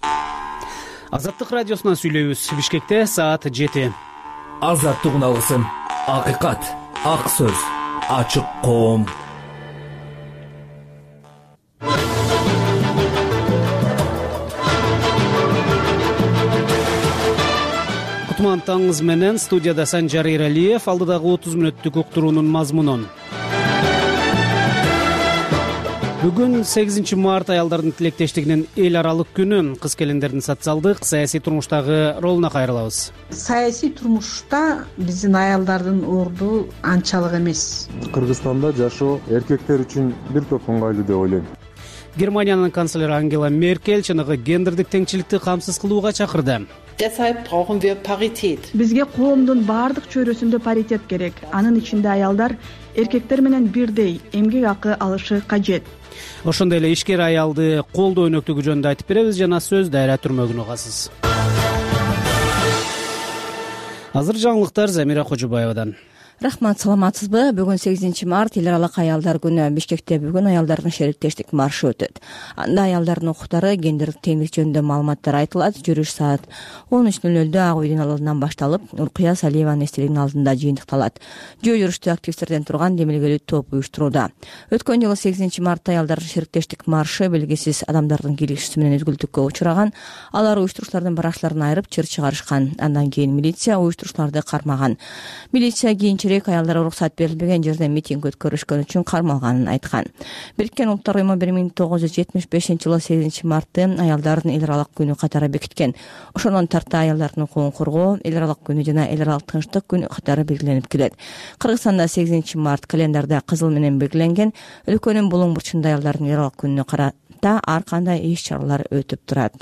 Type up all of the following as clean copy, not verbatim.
Азаттык радиосунан сүйлөйбүз. Бишкекте саат 7. Азаттык үналгысын, акыйкат, ак сөз, ачык коом. Кутман таңыз менен студияда Санжар Эралиев, алдыдагы 30 мүнөттүк уктуруунун мазмунун. Бүгүн 8 март аялдардын тилектештигинин эл аралык күнү. Кыз келиндердин социалдык, саясий турмуштагы ролуна кайрылабыз. Саясий турмушта биздин аялдардын орду анчалык эмес. Кыргызстанда жашоо эркектер үчүн бир топ ыңгайлуу деп ойлойм. Германиянын канцлери Ангела Меркель чыныгы гендердик теңчиликти камсыз кылууга чакырды. Deshalb brauchen wir Parität. Бизге коомдун баардык чөйрөсүндө паритет керек. Анын ичинде аялдар эркектер менен бирдей эмгек акы алышы кажет. Ошондой эле ишкер аялды колдоо өнөктүгү жөнүндө айтып беребиз жана сөз дайра түрмөгүн угасыз. Азыр жаңылыктар Замира Кожобаевадан. Рахмат, саламатсызбы? Бүгүн 8 март эл аралык аялдар күнү. Бишкекте бүгүн аялдардын шериктештик маршы өтөт. Анда аялдардын укуктары, гендердик теңдик жөнүндө маалыматтар айтылат. Жүрүш саат 13:00 Ак үйдүн алдынан башталып, Уркуя Салиеванын эстелигинин алдында жыйынтыкталат. Жөө жүрүштү активисттерден турган демилгелүү топ уюштурууда. Өткөн жылы 8 мартта аялдардын шериктештик маршы белгисиз адамдардын кийлигишүүсү менен үзгүлтүккө учураган. Алар уюштуруучулардын баракчыларын айырып чыр чыгарышкан. Андан кийин милиция уюштуруучуларды кармаган. Милиция кийинчерээк аялдарга уруксат берилбеген жерде митинг өткөрүшкөн үчүн кармалганын айткан. Бириккен Улуттар уюму 1975-жылы 8 мартты аялдардын эл аралык күнү катары бекиткен. Ошондон тарта аялдардын укугун коргоо эл аралык күнү жана эл аралык тынчтык күнү катары белгиленип келет. Кыргызстанда 8 март календарда кызыл менен белгиленген. Өлкөнүн булуң бурчунда аялдардын эл аралык күнүнө карата ар кандай иш-чаралар өтүп турат.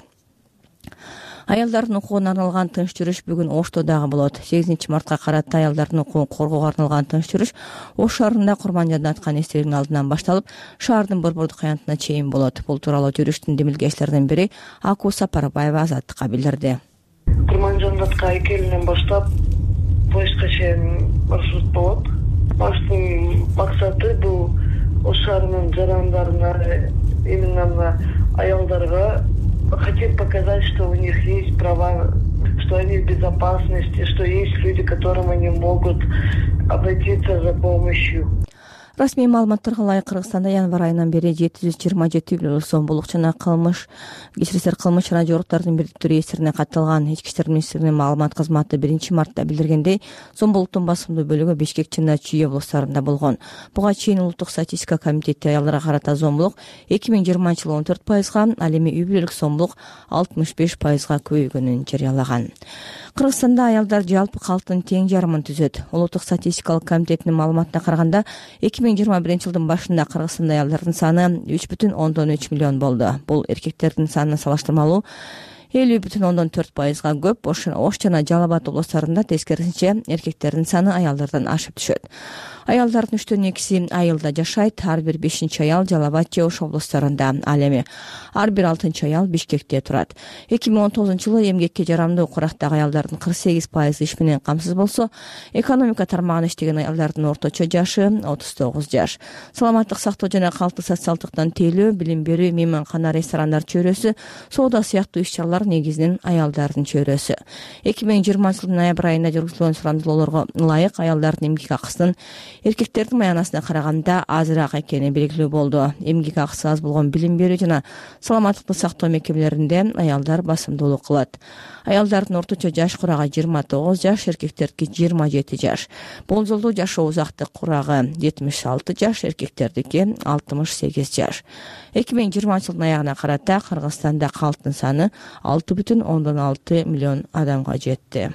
Аялдардын укугуна арналган тынч жүрүш бүгүн Ошто дагы болот. 8 мартка карата аялдардын укугун коргоого арналган тынч жүрүш Ош шаарында Курманжанда аткан эстелигинин алдынан башталып, шаардын борбордук аянтына чейин болот. Бул тууралуу жүрүштүн демилгечилеринин бири Аку Сапарбаева Азаттыкка билдирди. Курманжанда 2:00 баштап поездга чейин маршрут болот. Маршруттун максаты бул Ош шаарынын жарандарына, именно аялдарга хотим показать, что у них есть права, что они в безопасности, что есть люди, к которым они могут обратиться за помощью. Расмий маалыматтарга ылайык Кыргызстанда январь айынан бери 727 миллион сомдук жана кылмыш жана жоруктардын бирдиктүү реестрине катталган. Ички иштер министрлигинин маалымат кызматы 1 мартта билдиргендей, сомдуктун басымдуу бөлүгү Бишкек жана Чүй облустарында болгон. Буга чейин Улуттук статистика комитети аялдарга карата сомдук 2020-жылы 14%, ал эми үй бүлөлүк сомдук 65%га көбөйгөнүн жарыялаган. Кыргызстанда аялдар жалпы калктын тең жарымын түзөт. Улуттук статистикалык комитетинин маалыматына караганда 2021-жылдын башында Кыргызстанда аялдардын саны 3,3 миллион болду. Бул эркектердин санына салыштырмалуу 50,4%га көп. Ош жана Жалал Абад облустарында тескерисинче эркектердин саны аялдардан ашып түшөт. Аялдардын 3/2 айылда жашайт. Ар бир 5-чи аял Жалал Абад же Ош облустарында. Ал эми ар бир 6-чы аял Бишкекте турат. 2019-жылы эмгекке жарамдуу курактагы аялдардын 48% иш менен камсыз болсо, экономика тармагында иштеген аялдардын орточо жашы 39 жаш. Саламаттык сактоо жана калктык социалдыктан тейлөө, билим берүү, мейманкана, ресторандар чөйрөсү, соода сыяктуу иш-чаралар негизинен аялдардын чөйрөсү. 2020-жылдын ноябрь айында жүргүзүлгөн сурандылоолорго ылайык аялдардын эмгек акысынын эркектердин маянасына караганда азыраак экени белгилүү болду. Эмгек акысы аз болгон билим берүү жана саламаттыкты сактоо мекемелеринде аялдар басымдуулук кылат. Аялдардын орточо жаш курагы 29 жаш, эркектердики 27 жаш. Болжолдуу жашоо узактык курагы 76 жаш, эркектердики 68 жаш. 2020-жылдын аягына карата Кыргызстанда калктын саны 6,6 миллион адамга жетти.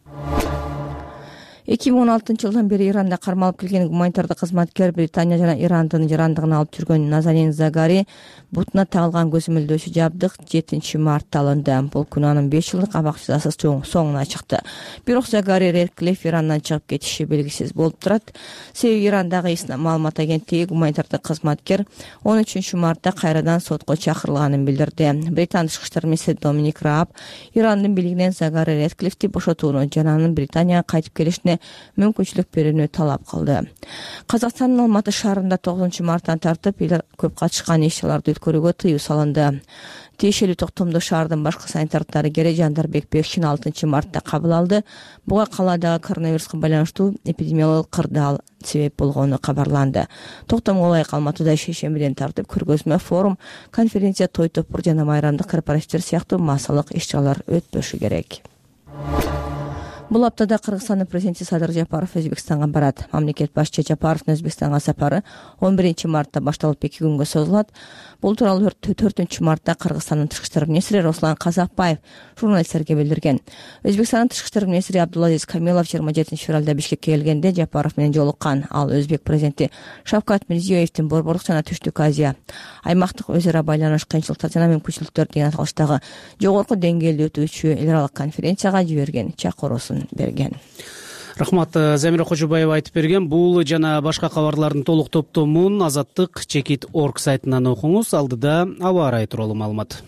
2016-жылдан бери Иранда кармалып келген гуманитардык кызматкер Британия жана Ирандын жарандыгын алып жүргөн Назарин Загари бутуна тагылган көзөмөлдөөчү жабдык 7 мартта алынды. Бул күнү анын 5 жылдык абак жазасы соңуна чыкты. Бирок Загари Редклифф Ирандан чыгып кетиши белгисиз болуп турат. Себеби Ирандагы ИСНА маалымат агенттиги гуманитардык кызматкер 13 мартта кайрадан сотко чакырылганын билдирди. Британ тышкы иштер министри Доминик Рааб Ирандын бийлигинен Загари Редклиффти бошотууну жана анын Британияга кайтып келишине мүмкүнчүлүк берүүнү талап кылды. Казакстандын Алматы шаарында 9 марттан тартып көп катышкан иш-чараларды өткөрүүгө тыюу салынды. Тиешелүү токтомду шаардын башкы санитардык дарыгери Жандарбек Бекшин 6 мартта кабыл алды. Буга калаадагы коронавируска байланыштуу эпидемиологиялык кырдаал себеп болгону кабарланды. Токтомго ылайык Алматыда шейшембиден тартып көргөзмө, форум, конференция, той топур жана майрамдык корпоративдер сыяктуу массалык иш-чаралар өтпөшү керек. Бул аптада Кыргызстандын президенти Садыр Жапаров Өзбекстанга барат. Мамлекет башчы Жапаровдун Өзбекстанга сапары 11 мартта башталып 2 күнгө созулат. Бул тууралуу 4 мартта Кыргызстандын тышкы иштер министри Руслан Казакбаев журналисттерге билдирген. Өзбекстандын тышкы иштер министри Абдулазиз Камилов 27 февралда Бишкекке келгенде Жапаров менен жолуккан. Ал Өзбек президенти Шавкат Мирзиёевдин Борбордук жана Түштүк Азия аймактык өз ара байланыш, кыйынчылыктар жана мүмкүнчүлүктөр деген аталыштагы жогорку деңгээлде өтүүчү эл аралык конференцияга жиберген чакыруусун берген. Рахмат, Замира Кожобаева айтып берген. Бул жана башка кабарлардын толук топтомун Азаттык Чекит.org сайтынан окуңуз. Алдыда аба ырайы тууралуу маалымат.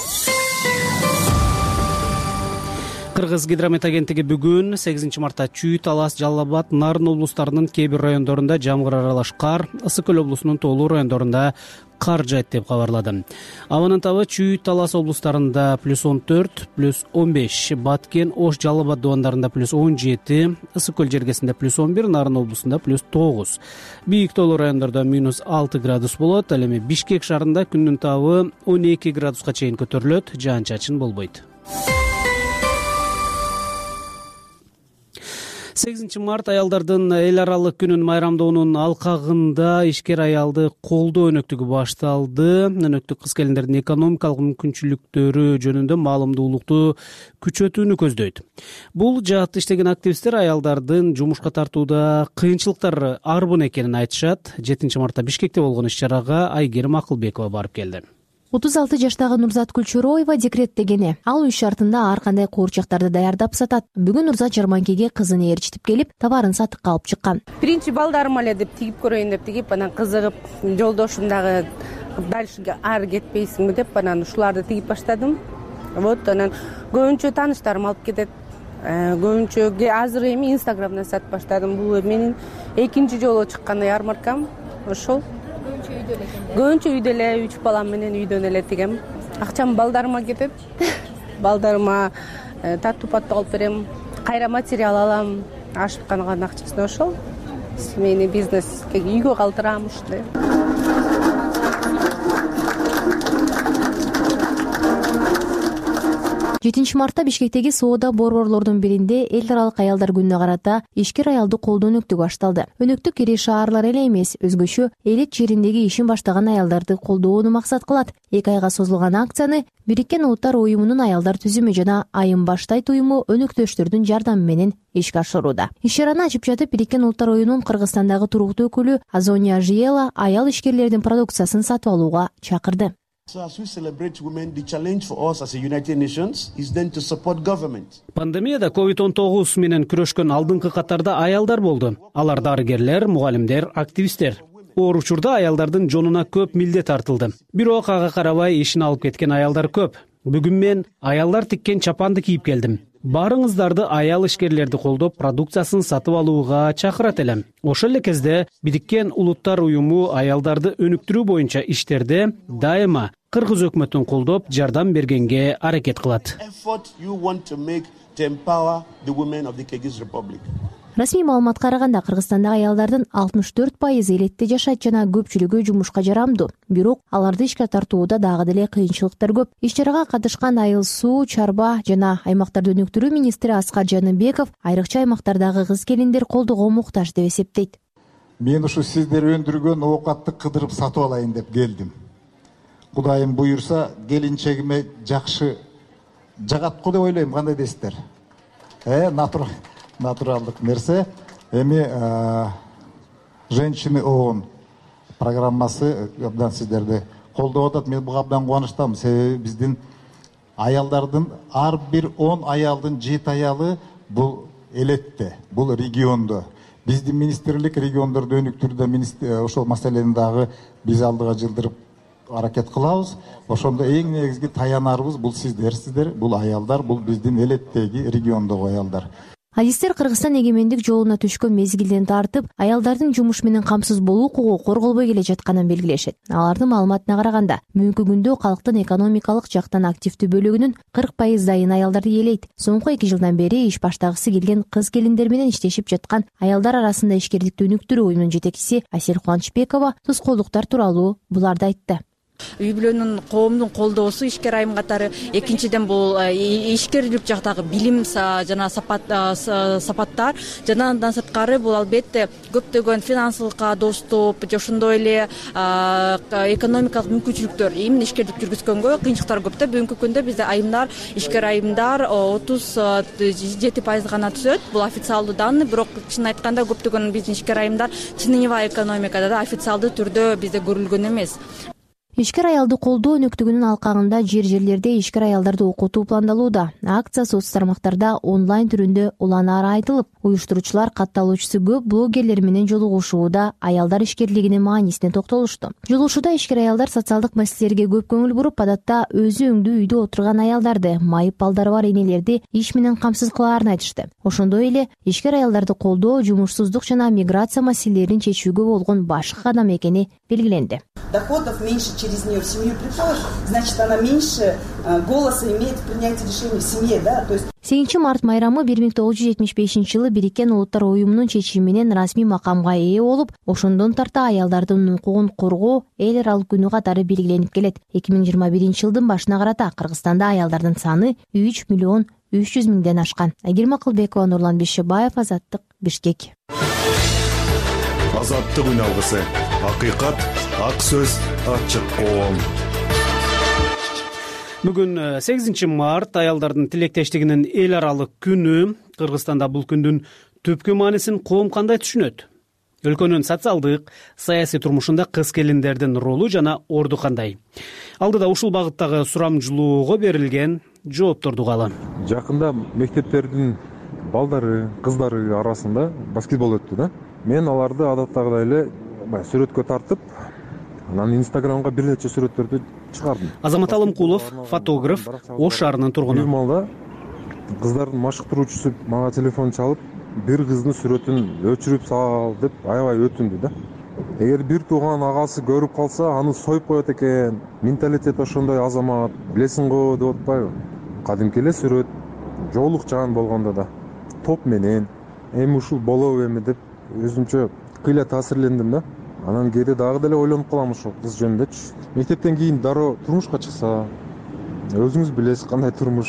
Кыргыз гидромет агенттиги бүгүн 8 мартта Чүй, Талас, Жалал Абад, Нарын облустарынын кээ бир райондорунда жамгыр аралаш кар, Ысык Көл облусунун тоолуу райондорунда кар жайт деп кабарлады. Абанын табы Чүй, Талас облустарында +14, +15, Баткен, Ош, Жалал Абад дубандарында +17, Ысык Көл жергесинде +11, Нарын облусунда +9. Бийик тоолуу райондордо -6 градус болот. Ал эми Бишкек шаарында күндүн табы 12 градуска чейин көтөрүлөт, жаан-чачын болбойт. 8 март аялдардын эл аралык күнүн майрамдоонун алкагында ишкер аялды колдоо өнөктүгү башталды. Өнөктүк кыз келиндердин экономикалык мүмкүнчүлүктөрү жөнүндө маалымдуулукту күчөтүүнү көздөйт. Бул жаатта иштеген активисттер аялдардын жумушка тартууда кыйынчылыктар арбын экенин айтышат. 7 мартта Бишкекте болгон иш-чарага Айгерим Акылбекова барып келди. 36 жаштагы Нурзат Күлчүроева декреттегени. Ал үй шартында ар кандай куурчактарды даярдап сатат. Бүгүн Нурзат жарманкеге кызын ээрчитип келип, товарын сатыкка алып чыккан. Биринчи балдарыма эле деп тигип көрөйүн деп тигип, анан кызыгып, жолдошум дагы дальше ары кетпейсиңби деп, анан ушуларды тигип баштадым. Вот, анан көбүнчө тааныштарым алып кетет. Көбүнчө азыр эми Инстаграмдан сатып баштадым. Бул менин экинчи жолу чыккан ярмаркам. Ошол. Көбүнчө үйдө эле 3 балам менен үйдөн эле тигем. Акчам балдарыма кетет. Балдарыма таттуу-паттуу алып берем. Кайра материал алам. Ашып калган акчасын ошол. Семейный бизнеске үйгө калтырам ушундай. 7 мартта Бишкектеги соода борборлордун биринде эл аралык аялдар күнүнө карата ишкер аялды колдоо өнөктүгү башталды. Өнөктүк ири шаарлар эле эмес, өзгөчө элет жериндеги ишин баштаган аялдарды колдоону максат кылат. 2 айга созулган акцияны Бириккен Улуттар уюмунун аялдар түзүмү жана Айым баштайт уюму өнөктөштөрдүн жардамы менен ишке ашырууда. Иш-чараны ачып жатып Бириккен Улуттар уюмунун Кыргызстандагы туруктуу өкүлү Азония Жиела аял ишкерлердин продукциясын сатып алууга чакырды. Пандемияда COVID-19 менен күрөшкөн алдыңкы катарда аялдар болду. Алар дарыгерлер, мугалимдер, активисттер. Оор учурда аялдардын жонуна көп милдет артылды. Бирок ага карабай ишин алып кеткен аялдар көп. Бүгүн мен аялдар тиккен чапанды кийип келдим. Барыңыздарды аял ишкерлерди колдоп, продукциясын сатып алууга чакырат элем. Ошол эле кезде Бириккен Улуттар уюму аялдарды өнүктүрүү боюнча иштерде дайыма Кыргыз өкмөтүн колдоп, жардам бергенге аракет кылат. Расмий маалыматка караганда Кыргызстандагы аялдардын 64% элетте жашайт жана көпчүлүгү жумушка жарамдуу. Бирок аларды ишке тартууда дагы деле кыйынчылыктар көп. Иш-чарага катышкан Айыл суу, чарба жана аймактарды өнүктүрүү министри Аскар Жаныбеков айрыкча аймактардагы кыз келиндер колдоого муктаж деп эсептейт. Мен ушу сиздер өндүргөн оокатты кыдырып сатып алайын деп келдим. Кудайым буйурса, келинчегиме жакшы жагат го деп ойлойм, кандай дейсиздер? Натуралдык нерсе. Эми женщины ООН программасы абдан сиздерди колдоп атат. Мен буга абдан кубанычтамын. Себеби биздин аялдардын ар бир 10 аялдын 7 аялы бул элетте, бул региондо. Биздин министрлик региондорду өнүктүрүүдө ошол маселени дагы биз алдыга жылдырып аракет кылабыз. Ошондо эң негизги таянарыбыз бул сиздер, бул аялдар, бул биздин элеттеги региондогу аялдар. адистер Кыргызстан эгемендик жолуна түшкөн мезгилден тартып аялдардын жумуш менен камсыз болуу укугу корголбой келе жатканын белгилешет. Алардын маалыматына караганда, бүгүнкү күндө калктын экономикалык жактан активдүү бөлүгүнүн 40% аялдар ээлейт. Соңку 2 жылдан бери иш баштагысы келген кыз келиндер менен иштешип жаткан аялдар арасында ишкердикти өнүктүрүү уюмунун жетекчиси Асель Кубанычбекова тоскоолдуктар тууралуу буларды айтты. Үй бүлөнүн коомдун колдоосу ишкер айым катары, экинчиден бул ишкерлик жактагы билим жана сапаттар, жана андан сырткары бул албетте көптөгөн финансылыкка доступ, ошондой эле экономикалык мүмкүнчүлүктөр, именно ишкерлик жүргүзгөнгө кыйынчылыктар көп да. Бүгүнкү күндө бизде айымдар, ишкер айымдар 37% гана түзөт. Бул официалдуу данный, бирок чынын айтканда көптөгөн биздин ишкер айымдар теневая экономикада да официалдуу түрдө бизде көрүлгөн эмес. Ишкер аялды колдоо өнөктүгүнүн алкагында жерлерде ишкер аялдарды окутуу пландалууда. Акция соц тармактарда онлайн түрүндө уланары айтылып, уюштуруучулар катталуучусу көп блогерлер менен жолугушууда аялдар ишкерлигинин маанисине токтолушту. Жолугушууда ишкер аялдар социалдык маселелерге көп көңүл буруп, адатта өзү өңдүү үйдө отурган аялдарды, майып балдары бар энелерди иш менен камсыз кылаарын айтышты. Ошондой эле ишкер аялдарды колдоо жумушсуздук жана миграция маселелерин чечүүгө болгон башкы кадам экени белгиленди. Доходов меньше через нее в семью приходит, значит, она меньше голоса имеет в принятии решений в семье, да, то есть. 8 март майрамы 1975-жылы Бириккен Улуттар уюмунун чечими менен расмий макамга ээ болуп, ошондон тарта аялдардын укугун коргоо эл аралык күнү катары белгиленип келет. 2021-жылдын башына карата Кыргызстанда аялдардын саны 3.300.000 ашкан. Айгерим Акылбекова, Нурлан Бишебаев, Азаттык, Бишкек. Азаттык үн алгысы. Акыйкат, ак сөз, ачык коом. Бүгүн 8 март аялдардын тилектештигинин эл аралык күнү. Кыргызстанда бул күндүн түпкү маанисин коом кандай түшүнөт? Өлкөнүн социалдык, саясий турмушунда кыз келиндердин ролу жана орду кандай? Алдыда ушул багыттагы сурамжылоого берилген жоопторду угалы. Жакында мектептердин балдары, кыздары арасында баскетбол өттү да. Мен аларды адаттагыдай эле сүрөткө тартып, анан Инстаграмга бир нече сүрөттөрдү чыгардым. Азамат Алымкулов, фотограф, Ош шаарынын тургуну. Бул маалда кыздардын машыктыруучусу мага телефон чалып, бир кыздын сүрөтүн өчүрүп сал деп аябай өтүндү да. Эгер бир тууган агасы көрүп калса, аны союп коет экен. Менталитет ошондой азамат, билесиң го деп атпайбы? Кадимки эле сүрөт, жоолук жаан болгондо да топ менен эми ушул болобу эми деп өзүмчө кыйла таасирлендим да. Анан кээде дагы деле ойлонуп калам ошол кыз жөнүндө. Мектептен кийин дароо турмушка чыкса, өзүңүз билесиз кандай турмуш.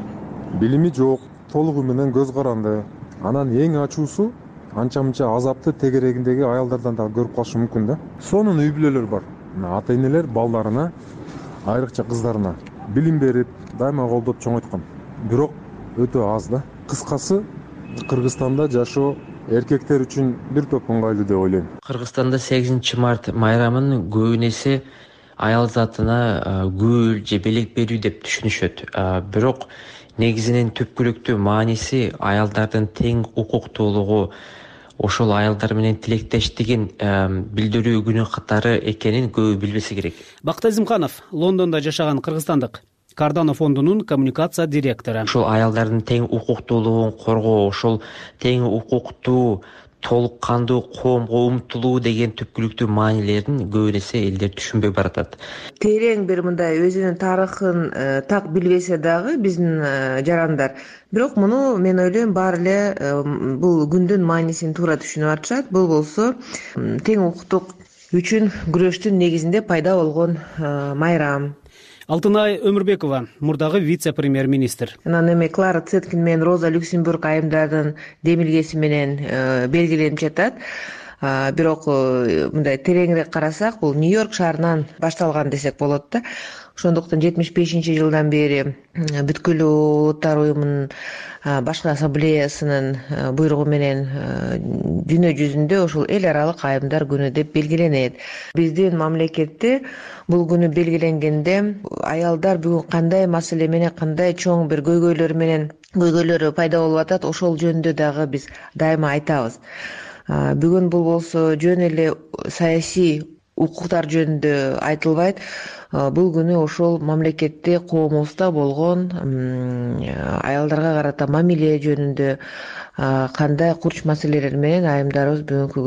Билими жок, толугу менен көз каранды. Анан эң ачуусу анча-мынча азапты тегерегиндеги аялдардан дагы көрүп калышы мүмкүн да. Сонун үй бүлөлөр бар. Ата энелер балдарына, айрыкча кыздарына билим берип, дайыма колдоп чоңойткон. Бирок өтө аз да. Кыскасы, Кыргызстанда жашоо эркектер үчүн бир топ ыңгайлуу деп ойлойм. Кыргызстанда 8 март майрамын көбүнесе аял затына гүл же белек берүү деп түшүнүшөт. Бирок негизинен түпкүлүктүү мааниси аялдардын тең укуктуулугу, ошол аялдар менен тилектештигин билдирүү күнү катары экенин көбү билбесе керек. Бакыт Азимканов, Лондондо жашаган кыргызстандык Кардано фондунун коммуникация директору. Ошол аялдардын тең укуктуулугун коргоо, ошол тең укуктуу, толук кандуу коомго умтулуу деген түпкүлүктүү маанилерин көбүнесе элдер түшүнбөй баратат. Терең бир мындай өзүнүн тарыхын так билбесе дагы биздин жарандар, бирок муну мен ойлойм баары эле бул күндүн маанисин туура түшүнүп атышат. Бул болсо тең укуктук үчүн күрөштүн негизинде пайда болгон майрам. Алтынай Өмүрбекова, мурдагы вице-премьер-министр. Анан эми Клара Цеткин менен Роза Люксембург айымдардын демилгеси менен белгиленип жатат. Бирок мындай тереңирээк карасак, бул Нью-Йорк шаарынан башталган десек болот да. Ошондуктан 75-жылдан бери бүткүл улуттар уюмунун башкы ассамблеясынын буйругу менен дүйнө жүзүндө ушул эл аралык айымдар күнү деп белгиленет. Биздин мамлекетте бул күнү белгиленгенде аялдар бүгүн кандай маселе менен, кандай чоң бир көйгөйлөрү пайда болуп атат, ошол жөнүндө дагы биз дайыма айтабыз. Бүгүн бул болсо жөн эле саясий укуктар жөнүндө айтылбайт. бул күнү ошол мамлекетте коомубузда болгон аялдарга карата мамиле жөнүндө кандай курч маселелер менен айымдарыбыз бүгүнкү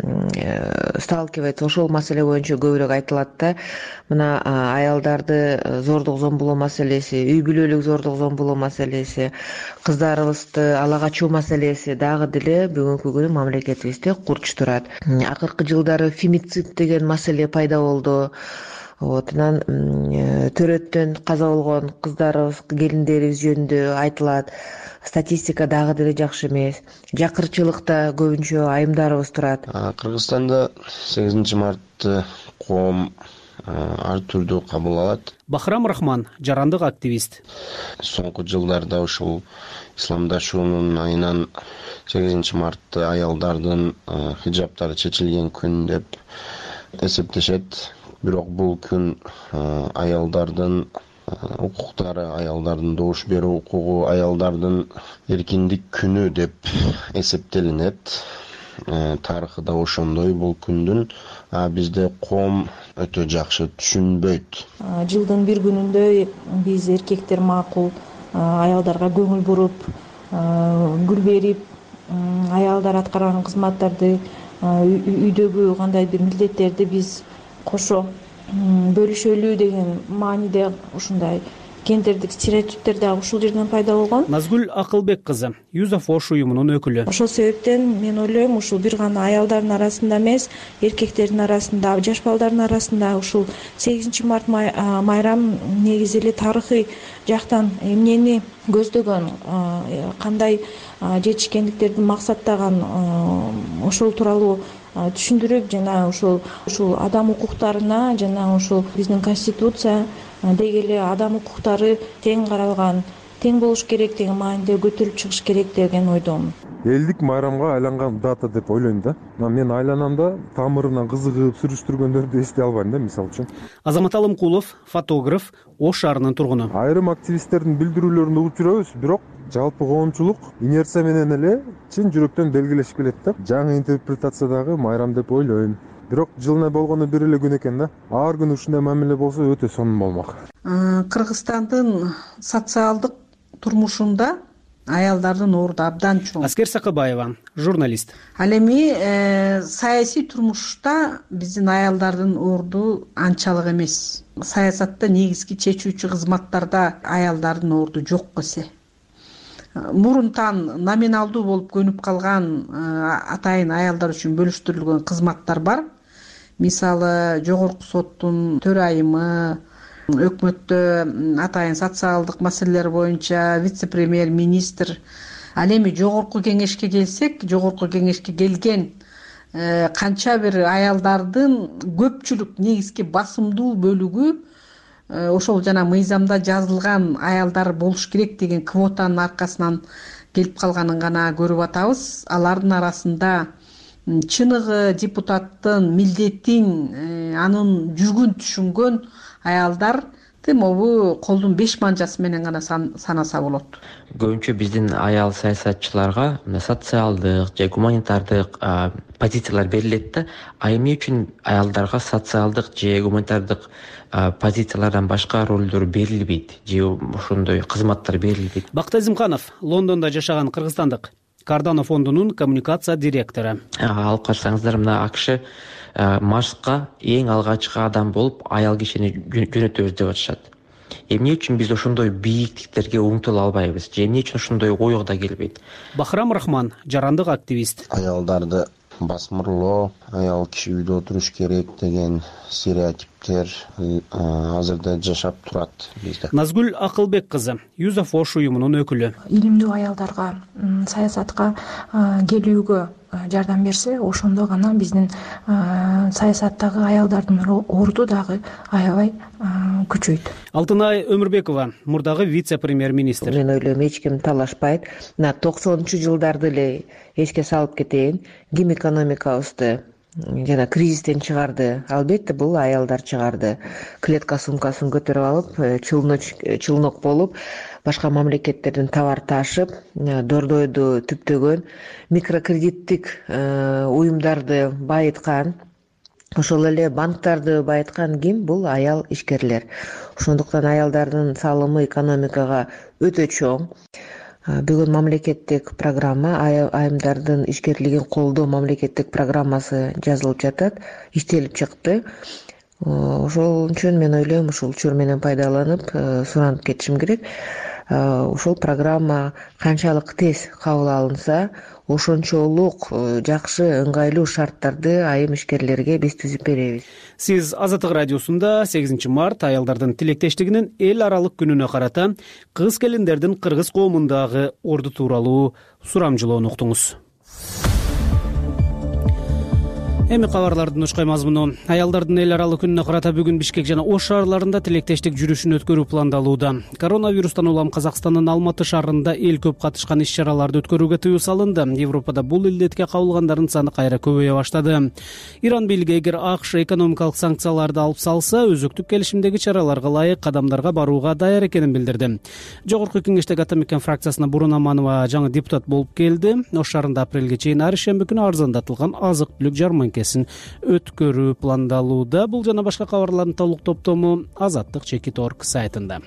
күнү сталкивается, ошол маселе боюнча көбүрөөк айтылат да. Мына аялдарды зордук зомбулоо маселеси, үй бүлөлүк зордук зомбулоо маселеси, кыздарыбызды ала качуу маселеси дагы деле бүгүнкү күнү мамлекетибизде курч турат. Акыркы жылдары фемицид деген маселе пайда болду. Анан төрөттөн каза болгон кыздарыбыз, келиндерибиз жөнүндө айтылат. Статистика дагы деле жакшы эмес. Жакырчылыкта көбүнчө айымдарыбыз турат. Кыргызстанда 8 мартты коом ар түрдүү кабыл алат. Бахрам Рахман, жарандык активист. Соңку жылдарда ушул исламдашуунун айынан 8 мартты аялдардын хижаптары чечилген күн деп эсептешет. Бирок бул күн аялдардын укуктары, аялдардын добуш берүү укугу, аялдардын эркиндик күнү деп эсептелинет. Тарыхы да ошондой бул күндүн. Бизде коом өтө жакшы түшүнбөйт. Жылдын бир күнүндө биз эркектер макул аялдарга көңүл буруп, гүл берип, аялдар аткарган кызматтарды, үйдөгү кандайдыр милдеттерди биз кошо бөлүшөлү деген мааниде ушундай гендердик стереотиптер дагы ушул жерден пайда болгон. Назгүл Акылбек кызы, Юзафош уюмунун өкүлү. Ошол себептен мен ойлойм, ушул бир гана аялдардын арасында эмес, эркектердин арасында, жаш балдардын арасында ушул 8 март майрам негизи эле тарыхый жактан эмнени көздөгөн, кандай жетишкендиктерди максаттаган, ошол тууралуу түшүндүрүп, жана ушул адам укуктарына, жана ушул биздин конституция деги эле адам укуктары тең каралган, тең болуш керек деген мааниде көтөрүлүп чыгыш керек деген ойдомун. Элдик майрамга айланган дата деп ойлойм да. Мен айланамда тамырынан кызыгып сүрүштүргөндөрдү эстей албайм да, мисалы үчүн. Азамат Алымкулов, фотограф, Ош шаарынын тургуну. Айрым активисттердин билдирүүлөрүндө угуп жүрөбүз, бирок жалпы коомчулук инерция менен эле чын жүрөктөн белгилешип келет да. Жаңы интерпретациядагы майрам деп ойлойм. Бирок жылына болгону бир эле күн экен да. Ар күнү ушундай мамиле болсо өтө сонун болмок. Кыргызстандын социалдык турмушунда аялдардын орду абдан чоң. Аскер Сакыбаева, журналист. Ал эми саясий турмушта биздин аялдардын орду анчалык эмес. Саясатта негизги чечүүчү кызматтарда аялдардын орду жок эсе. Мурунтан номиналдуу болуп көнүп калган атайын аялдар үчүн бөлүштүрүлгөн кызматтар бар. Мисалы, жогорку соттун төрайымы, өкмөттө атайын социалдык маселелер боюнча вице-премьер-министр. Ал эми жогорку кеңешке келсек, жогорку кеңешке келген канча бир аялдардын көпчүлүк негизги басымдуу бөлүгү ошол жана мыйзамда жазылган аялдар болуш керек деген квотанын аркасынан келип калганын гана көрүп атабыз. Алардын арасында чыныгы депутаттын милдетин, анын жүгүн түшүнгөн аялдар могу колдун 5 манжасы менен гана санаса болот. Көбүнчө биздин аял саясатчыларга социалдык же гуманитардык позициялар берилет да. Эмне үчүн аялдарга социалдык же гуманитардык позициялардан башка ролдор берилбейт же ошондой кызматтар берилбейт? Бакыт Азимканов, Лондондо жашаган кыргызстандык, Кардано фондунун коммуникация директору. Алып карасаңыздар, мына АКШ Марска эң алгачкы адам болуп аял кишини жөнөтөбүз деп атышат. Эмне үчүн биз ошондой бийиктиктерге умтула албайбыз? Же эмне үчүн ошондой ойго да келбейт? Бахрам Рахман, жарандык активист. Аялдарды басмырлоо, аял киши үйдө отуруш керек деген стереотиптер азырда жашап турат бизде. Назгүл Акылбек кызы, Юзафош уюмунун өкүлү. Илимдүү аялдарга саясатка келүүгө жардам берсе, ошондо гана биздин саясаттагы аялдардын орду дагы аябай күчөйт. Алтынай Өмүрбекова, мурдагы вице-премьер-министр. Мен ойлойм, эч ким талашпайт. 90-жылдарды эле эске салып кетейин. Ким экономикабызды жана кризистен чыгарды? Албетте бул аялдар чыгарды. Клетка сумкасын көтөрүп алып, чулнок болуп, башка мамлекеттерден товар ташып, дордойду түптөгөн, микрокредиттик уюмдарды байыткан, ошол эле банктарды байыткан ким? Бул аял ишкерлер. Ошондуктан аялдардын салымы экономикага өтө чоң. Бүгүн мамлекеттик программа, айымдардын ишкерлигин колдоо мамлекеттик программасы жазылып жатат, иштелип чыкты. Ошол үчүн мен ойлойм, ушул учур менен пайдаланып суранып кетишим керек. Ушул программа канчалык тез кабыл алынса, ошончолук жакшы, ыңгайлуу шарттарды айым ишкерлерге биз түзүп беребиз. Сиз Азаттык радиосунда 8 март аялдардын тилектештигинин эл аралык күнүнө карата кыз келиндердин кыргыз коомундагы орду тууралуу сурамжылоону уктуңуз. Эми кабарлардын ушкай мазмуну. Аялдардын эл аралык күнүнө карата бүгүн Бишкек жана Ош шаарларында тилектештик жүрүшүн өткөрүү пландалууда. Коронавирустан улам Казакстандын Алматы шаарында эл көп катышкан иш-чараларды өткөрүүгө тыюу салынды. Европада бул илдетке кабылгандардын саны кайра көбөйө баштады. Иран бийлиги эгер АКШ экономикалык санкцияларды алып салса, өзөктүк келишимдеги чараларга ылайык кадамдарга барууга даяр экенин билдирди. Жогорку кеңештеги Атамекен фракциясына Бурун Аманова жаңы депутат болуп келди. Ош шаарында апрелге чейин ар ишемби күнү арзандатылган азык-түлүк жарманкасы өткөрүү пландалууда. Бул жана башка кабарлардын толук топтому Азаттык Чекит.орг сайтында.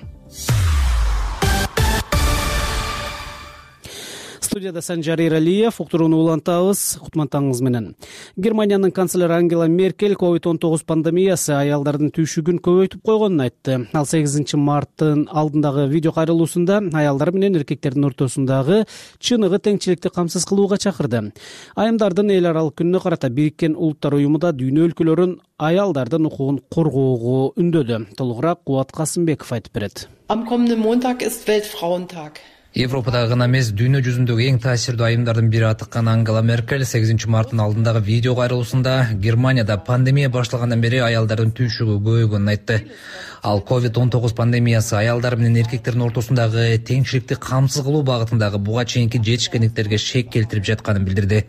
Студияда Санжар Иралиев, уктурууну улантабыз. Кутмантаңыз менен. Германиянын канцлери Ангела Меркель COVID-19 пандемиясы аялдардын түйшүгүн көбөйтүп койгонун айтты. Ал 8 марттын алдындагы видео кайрылуусунда аялдар менен эркектердин ортосундагы чыныгы теңчиликти камсыз кылууга чакырды. Айымдардын эл аралык күнүнө карата Бириккен Улуттар уюму да дүйнө өлкөлөрүн аялдардын укугун коргоого үндөдү. Толугураак Кубат Касымбеков айтып берет. Am kommenden Montag ist Weltfrauentag. Европада гана эмес, дүйнө жүзүндөгү эң таасирдүү айымдардын бири атыккан Ангела Меркель 8 марттын алдындагы видео кайрылуусунда Германияда пандемия башталгандан бери аялдардын түйшүгү көбөйгөнүн айтты. Ал COVID-19 пандемиясы аялдар менен эркектердин ортосундагы теңчиликти камсыз кылуу багытындагы буга чейинки жетишкендиктерге шек келтирип жатканын билдирди.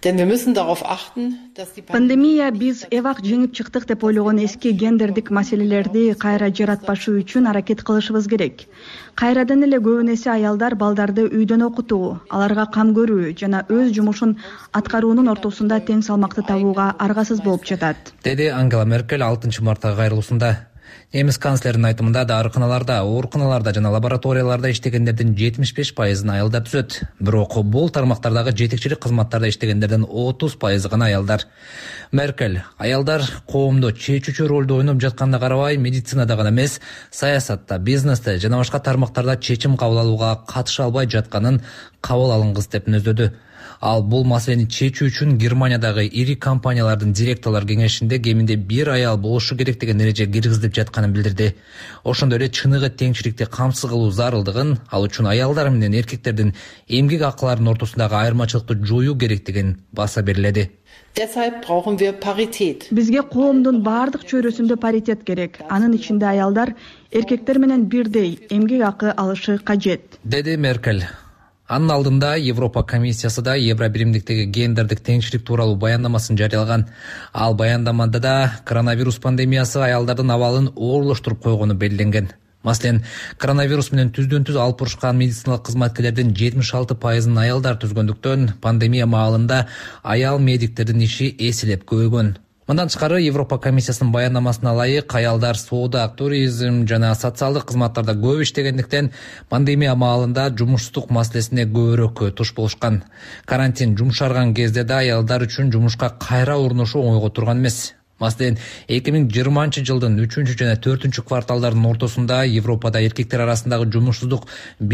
Пандемия биз эвак жеңип чыктык деп ойлогон эски гендердик маселелерди кайра жаратпашы үчүн аракет кылышыбыз керек. Кайрадан эле көбүн эсе аялдар балдарды үйдөн окутуу, аларга кам көрүү жана өз жумушун аткаруунун ортосунда тең салмакты табууга аргасыз болуп жатат, деди Ангела Меркель 6 марттагы кайрылуусунда. Немис канцлеринин айтымында дарыканаларда, ооруканаларда жана лабораторияларда иштегендердин 75% аялдар түзөт. Бирок бул тармактардагы жетекчилик кызматтарда иштегендердин 30% гана аялдар. Меркель аялдар коомдо чечүүчү ролду ойноп жатканына карабай, медицинада гана эмес, саясатта, бизнесте жана башка тармактарда чечим кабыл алууга катыша албай жатканын кабыл алынгыс деп мүнөздөдү. Ал бул маселени чечүү үчүн Германиядагы ири компаниялардын директорлор кеңешинде кеминде бир аял болушу керек деген эреже киргизилип жатканын билдирди. Ошондой эле чыныгы теңчиликти камсыз кылуу зарылдыгын, ал үчүн аялдар менен эркектердин эмгек акыларынын ортосундагы айырмачылыкты жоюу керектигин баса бериледи. Deshalb brauchen wir Parität. Бизге коомдун баардык чөйрөсүндө паритет керек. Анын ичинде аялдар эркектер менен бирдей эмгек акы алышы кажет, деди Меркель. Анын алдында Европа комиссиясы да Евробиримдиктеги гендердик теңчилик тууралуу баяндамасын жарыялаган. Ал баяндамада да коронавирус пандемиясы аялдардын абалын оорлоштуруп койгону белгиленген. Маселен, коронавирус менен түздөн-түз алып урушкан медициналык кызматкерлердин 76% аялдар түзгөндүктөн пандемия маалында аял медиктердин иши эселеп көбөйгөн. Мындан тышкары Европа комиссиясынын баяндамасына ылайык аялдар соода, туризм жана социалдык кызматтарда көп иштегендиктен пандемия маалында жумушсуздук маселесине көбүрөөк туш болушкан. Карантин жумшарган кезде да аялдар үчүн жумушка кайра орношуу оңойго турган эмес. Маселен, 2020 жылдын 3 жана 4 кварталдардын ортосунда Европада эркектер арасындагы жумушсуздук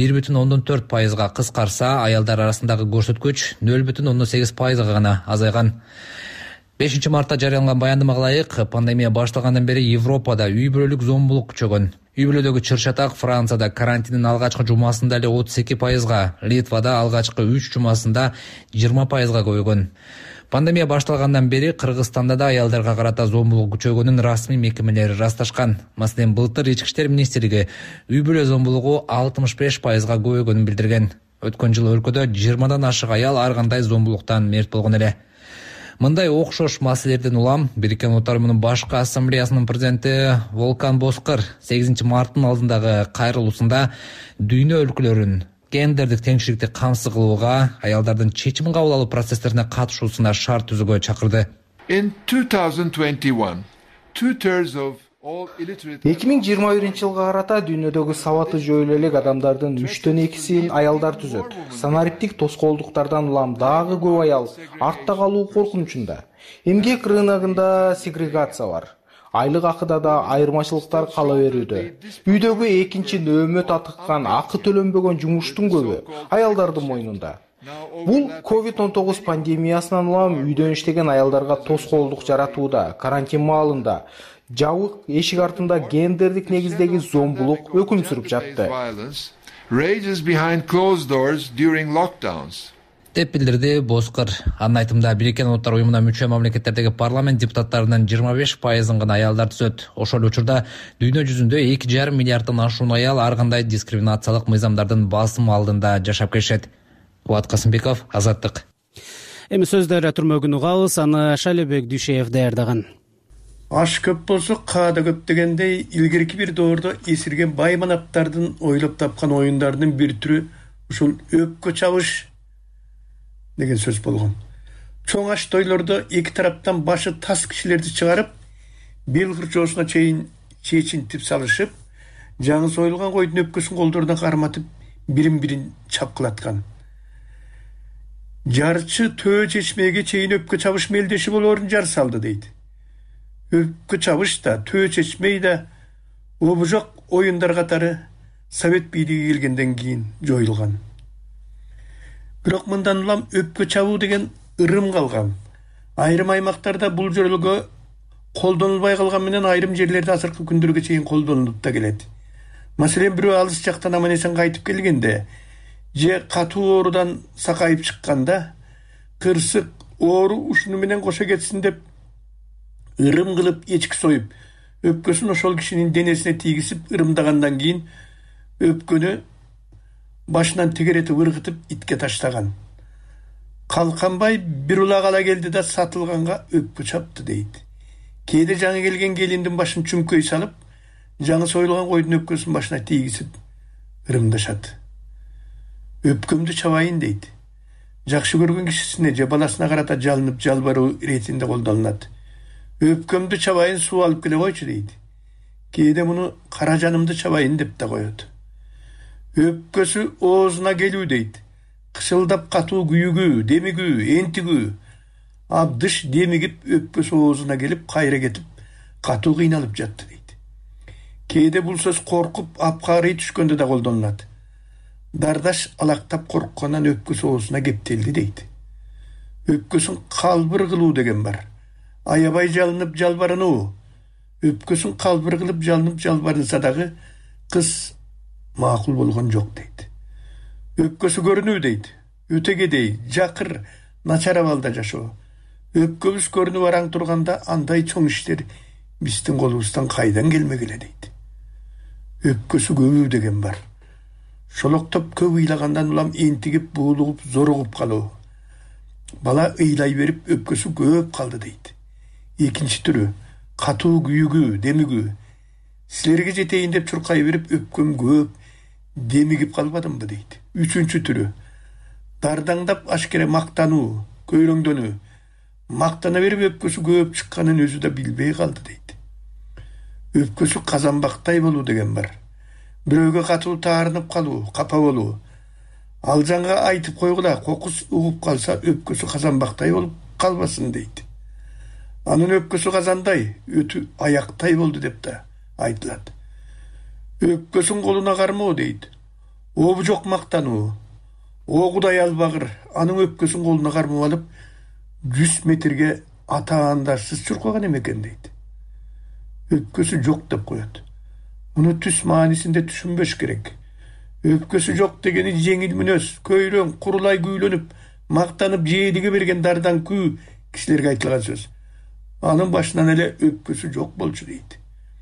1,4%га кыскарса, аялдар арасындагы көрсөткүч 0,8%га гана азайган. 5 мартта жарыяланган баяндамага ылайык, пандемия башталгандан бери Европада үй бүлөлүк зомбулук күчөгөн. Үй бүлөдөгү чыр-чатак Францияда карантиндин алгачкы жумасында эле 32%га, Литвада алгачкы 3 жумасында 20%га көбөйгөн. Пандемия башталгандан бери Кыргызстанда да аялдарга карата зомбулук күчөгөнүн расмий мекемелери ырасташкан. Маселен, былтыр Ички иштер министрлиги үй бүлө зомбулугу 65%га көбөйгөнүн билдирген. Өткөн жылы өлкөдө 20дан ашык аял ар кандай зомбулуктан мерт болгон эле. Мындай окшош маселелерден улам Бириккен Улуттар уюмунун башкы ассамблеясынын президенти Волкан Бозкыр 8 марттын алдындагы кайрылуусунда дүйнө өлкөлөрүн гендердик теңчиликти камсыз кылууга, аялдардын чечим кабыл алуу процесстерине катышуусуна шарт түзүүгө чакырды. In 2021, 2/3 of 2021 жылга карата дүйнөдөгү сабаты жөө элек адамдардын 3/2 аялдар түзөт. Санариптик тоскоолдуктардан улам дагы көп аял артта калуу коркунучунда. Эмгек рыногунда сегрегация бар. Айлык акыда да айырмачылыктар кала берүүдө. Үйдөгү экинчи нөөмөт атыккан акы төлөнбөгөн жумуштун көбү аялдардын мойнунда. Бул COVID-19 пандемиясынан улам үйдөн иштеген аялдарга тоскоолдук жаратууда. Карантин маалында жабык эшик артында гендердик негиздеги зомбулук өкүм сүрүп жатты. Деп билдирди Боскор. Анын айтымында Бириккен Улуттар уюмуна мүчө мамлекеттердеги парламент депутаттарынын 25% гана аялдар түзөт. Ошол учурда дүйнө жүзүндө 2,5 миллиарддан ашуун аял ар кандай дискриминациялык мыйзамдардын басымы алдында жашап келишет. Буат Касымбеков, Азаттык. Эми сөздөр түрмөгүн угабыз, аны Шалебек Дүйшеев даярдаган. Аш көп болсо каада көп дегендей, илгерки бир доордо эсирген бай манаптардын ойлоп тапкан оюндарынын бир түрү ушул өпкө чабыш деген сөз болгон. Чоң аш тойлордо эки тараптан башы тас кишилерди чыгарып, бел кырчоосуна чейин чечинтип салышып, жаңы союлган койдун өпкөсүн колдоруна карматып, бирин-бирин чапкылаткан. Жарчы төө чечмеге чейин өпкө чабыш мелдеши болоорун жар салды дейт. Өпкө чабыш да, төө чечмей да обужок оюндар катары Совет бийлиги келгенден кийин жоюлган. Бирок мындан улам өпкө чабуу деген ырым калган. Айрым аймактарда бул жөрөлгө колдонулбай калган менен айрым жерлерде азыркы күндөргө чейин колдонулуп да келет. Маселен, бирөө алыс жактан аман-эсен кайтып келгенде же катуу оорудан сакайып чыкканда кырсык оору ушуну менен кошо кетсин деп ырым кылып эчки союп, өпкөсүн ошол кишинин денесине тийгизип ырымдагандан кийин өпкөнү башынан тегеретип ыргытып итке таштаган. Калканбай бир улак ала келди да сатылганга өпкө чапты дейт. Кээде жаңы келген келиндин башын чүмкөй салып, жаңы союлган койдун өпкөсүн башына тийгизип ырымдашат. Өпкөмдү чабайын дейт. Жакшы көргөн кишисине же баласына карата жалынып жалбаруу иретинде колдонулат. Өпкөмдү чабайын суу алып келе койчу дейт. Кээде муну кара жанымды чабайын деп да коет. Өпкөсү оозуна келүү дейт. Кышылдап катуу күйүгүү, демигүү, энтигүү. Абдыш демигип өпкөсү оозуна келип кайра кетип катуу кыйналып жатты дейт. Кээде бул сөз коркуп апкарый түшкөндө да колдонулат. Дардаш алактап корккандан өпкөсү оозуна кептелди дейт. Өпкөсүн калбыр кылуу деген бар. Аябай жалынып жалбарынуу. Өпкөсүн калбыр кылып жалынып жалбарынса дагы кыз макул болгон жок дейт. Өпкөсү көрүнүү дейт. Өтөгедей, жакыр, начар абалда жашоо. Өпкөбүз көрүнүп араң турганда андай чоң иштер биздин колубуздан кайдан келмегиле дейт. Өпкөсү көбүү деген бар. Шолоктоп көп ыйлагандан улам энтигип, буулугуп, зоругуп калуу. Бала ыйлай берип өпкөсү көп калды дейт. Экинчи түрү катуу күйүгүү, демигүү. Силерге жетейин деп чуркай берип өпкөм көп, демигип калбадымбы дейт. Үчүнчү түрү дардаңдап ашкере мактануу, көйрөңдөнүү. Мактана берип өпкөсү көп чыкканын өзү да билбей калды дейт. Өпкөсү казанбактай болуу деген бар. Бирөөгө катуу таарынып калуу, капа болуу. Алжанга айтып койгула, кокус угуп калса өпкөсү казанбактай болуп калбасын дейт. Анын өпкөсү казандай, өтү аяктай болду деп да айтылат. Өпкөсүн колуна кармоо дейт. Обу жок мактануу. О Кудай албагыр, анын өпкөсүн колуна кармап алып 100 метрге атаандашсыз чуркаган эмекен дейт. Өпкөсү жок деп коет. Муну түс маанисинде түшүнбөш керек. Өпкөсү жок дегени жеңил мүнөз, көйрөң, курулай күүлөнүп, мактанып жээдиге берген дардан күү кишилерге айтылган сөз. Анын башынан эле өпкөсү жок болчу дейт.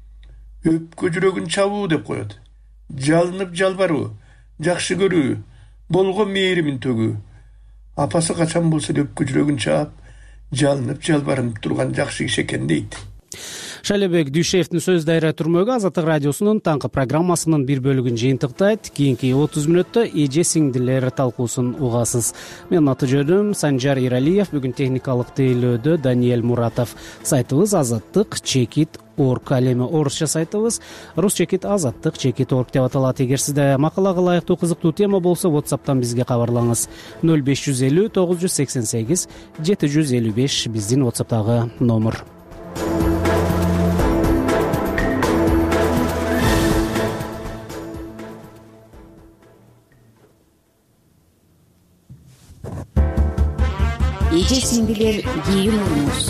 Өпкө жүрөгүн чабуу деп коет. Жалынып жалбаруу, жакшы көрүү, болгон мээримин төгүү. Апасы качан болсо өпкө жүрөгүн чаап, жалынып жалбарынып турган жакшы киши экен дейт. Шалебек Дүйшевдин сөз дайра түрмөгү Азаттык радиосунун таңкы программасынын бир бөлүгүн жыйынтыктайт. Кийинки 30 мүнөттө эже сиңдилер талкуусун угасыз. Менин аты жөнүм Санжар Иралиев. Бүгүн техникалык тейлөөдө Даниэль Муратов. Сайтыбыз azattik.org. Ал эми орусча сайтыбыз ruschekit.azattik.org деп аталат. Эгер сизде макалага ылайыктуу кызыктуу тема болсо, WhatsApp'тан бизге кабарлаңыз. 0550 988 755 биздин WhatsApp'тагы номер. Эже сиңдилер кийин урмуз.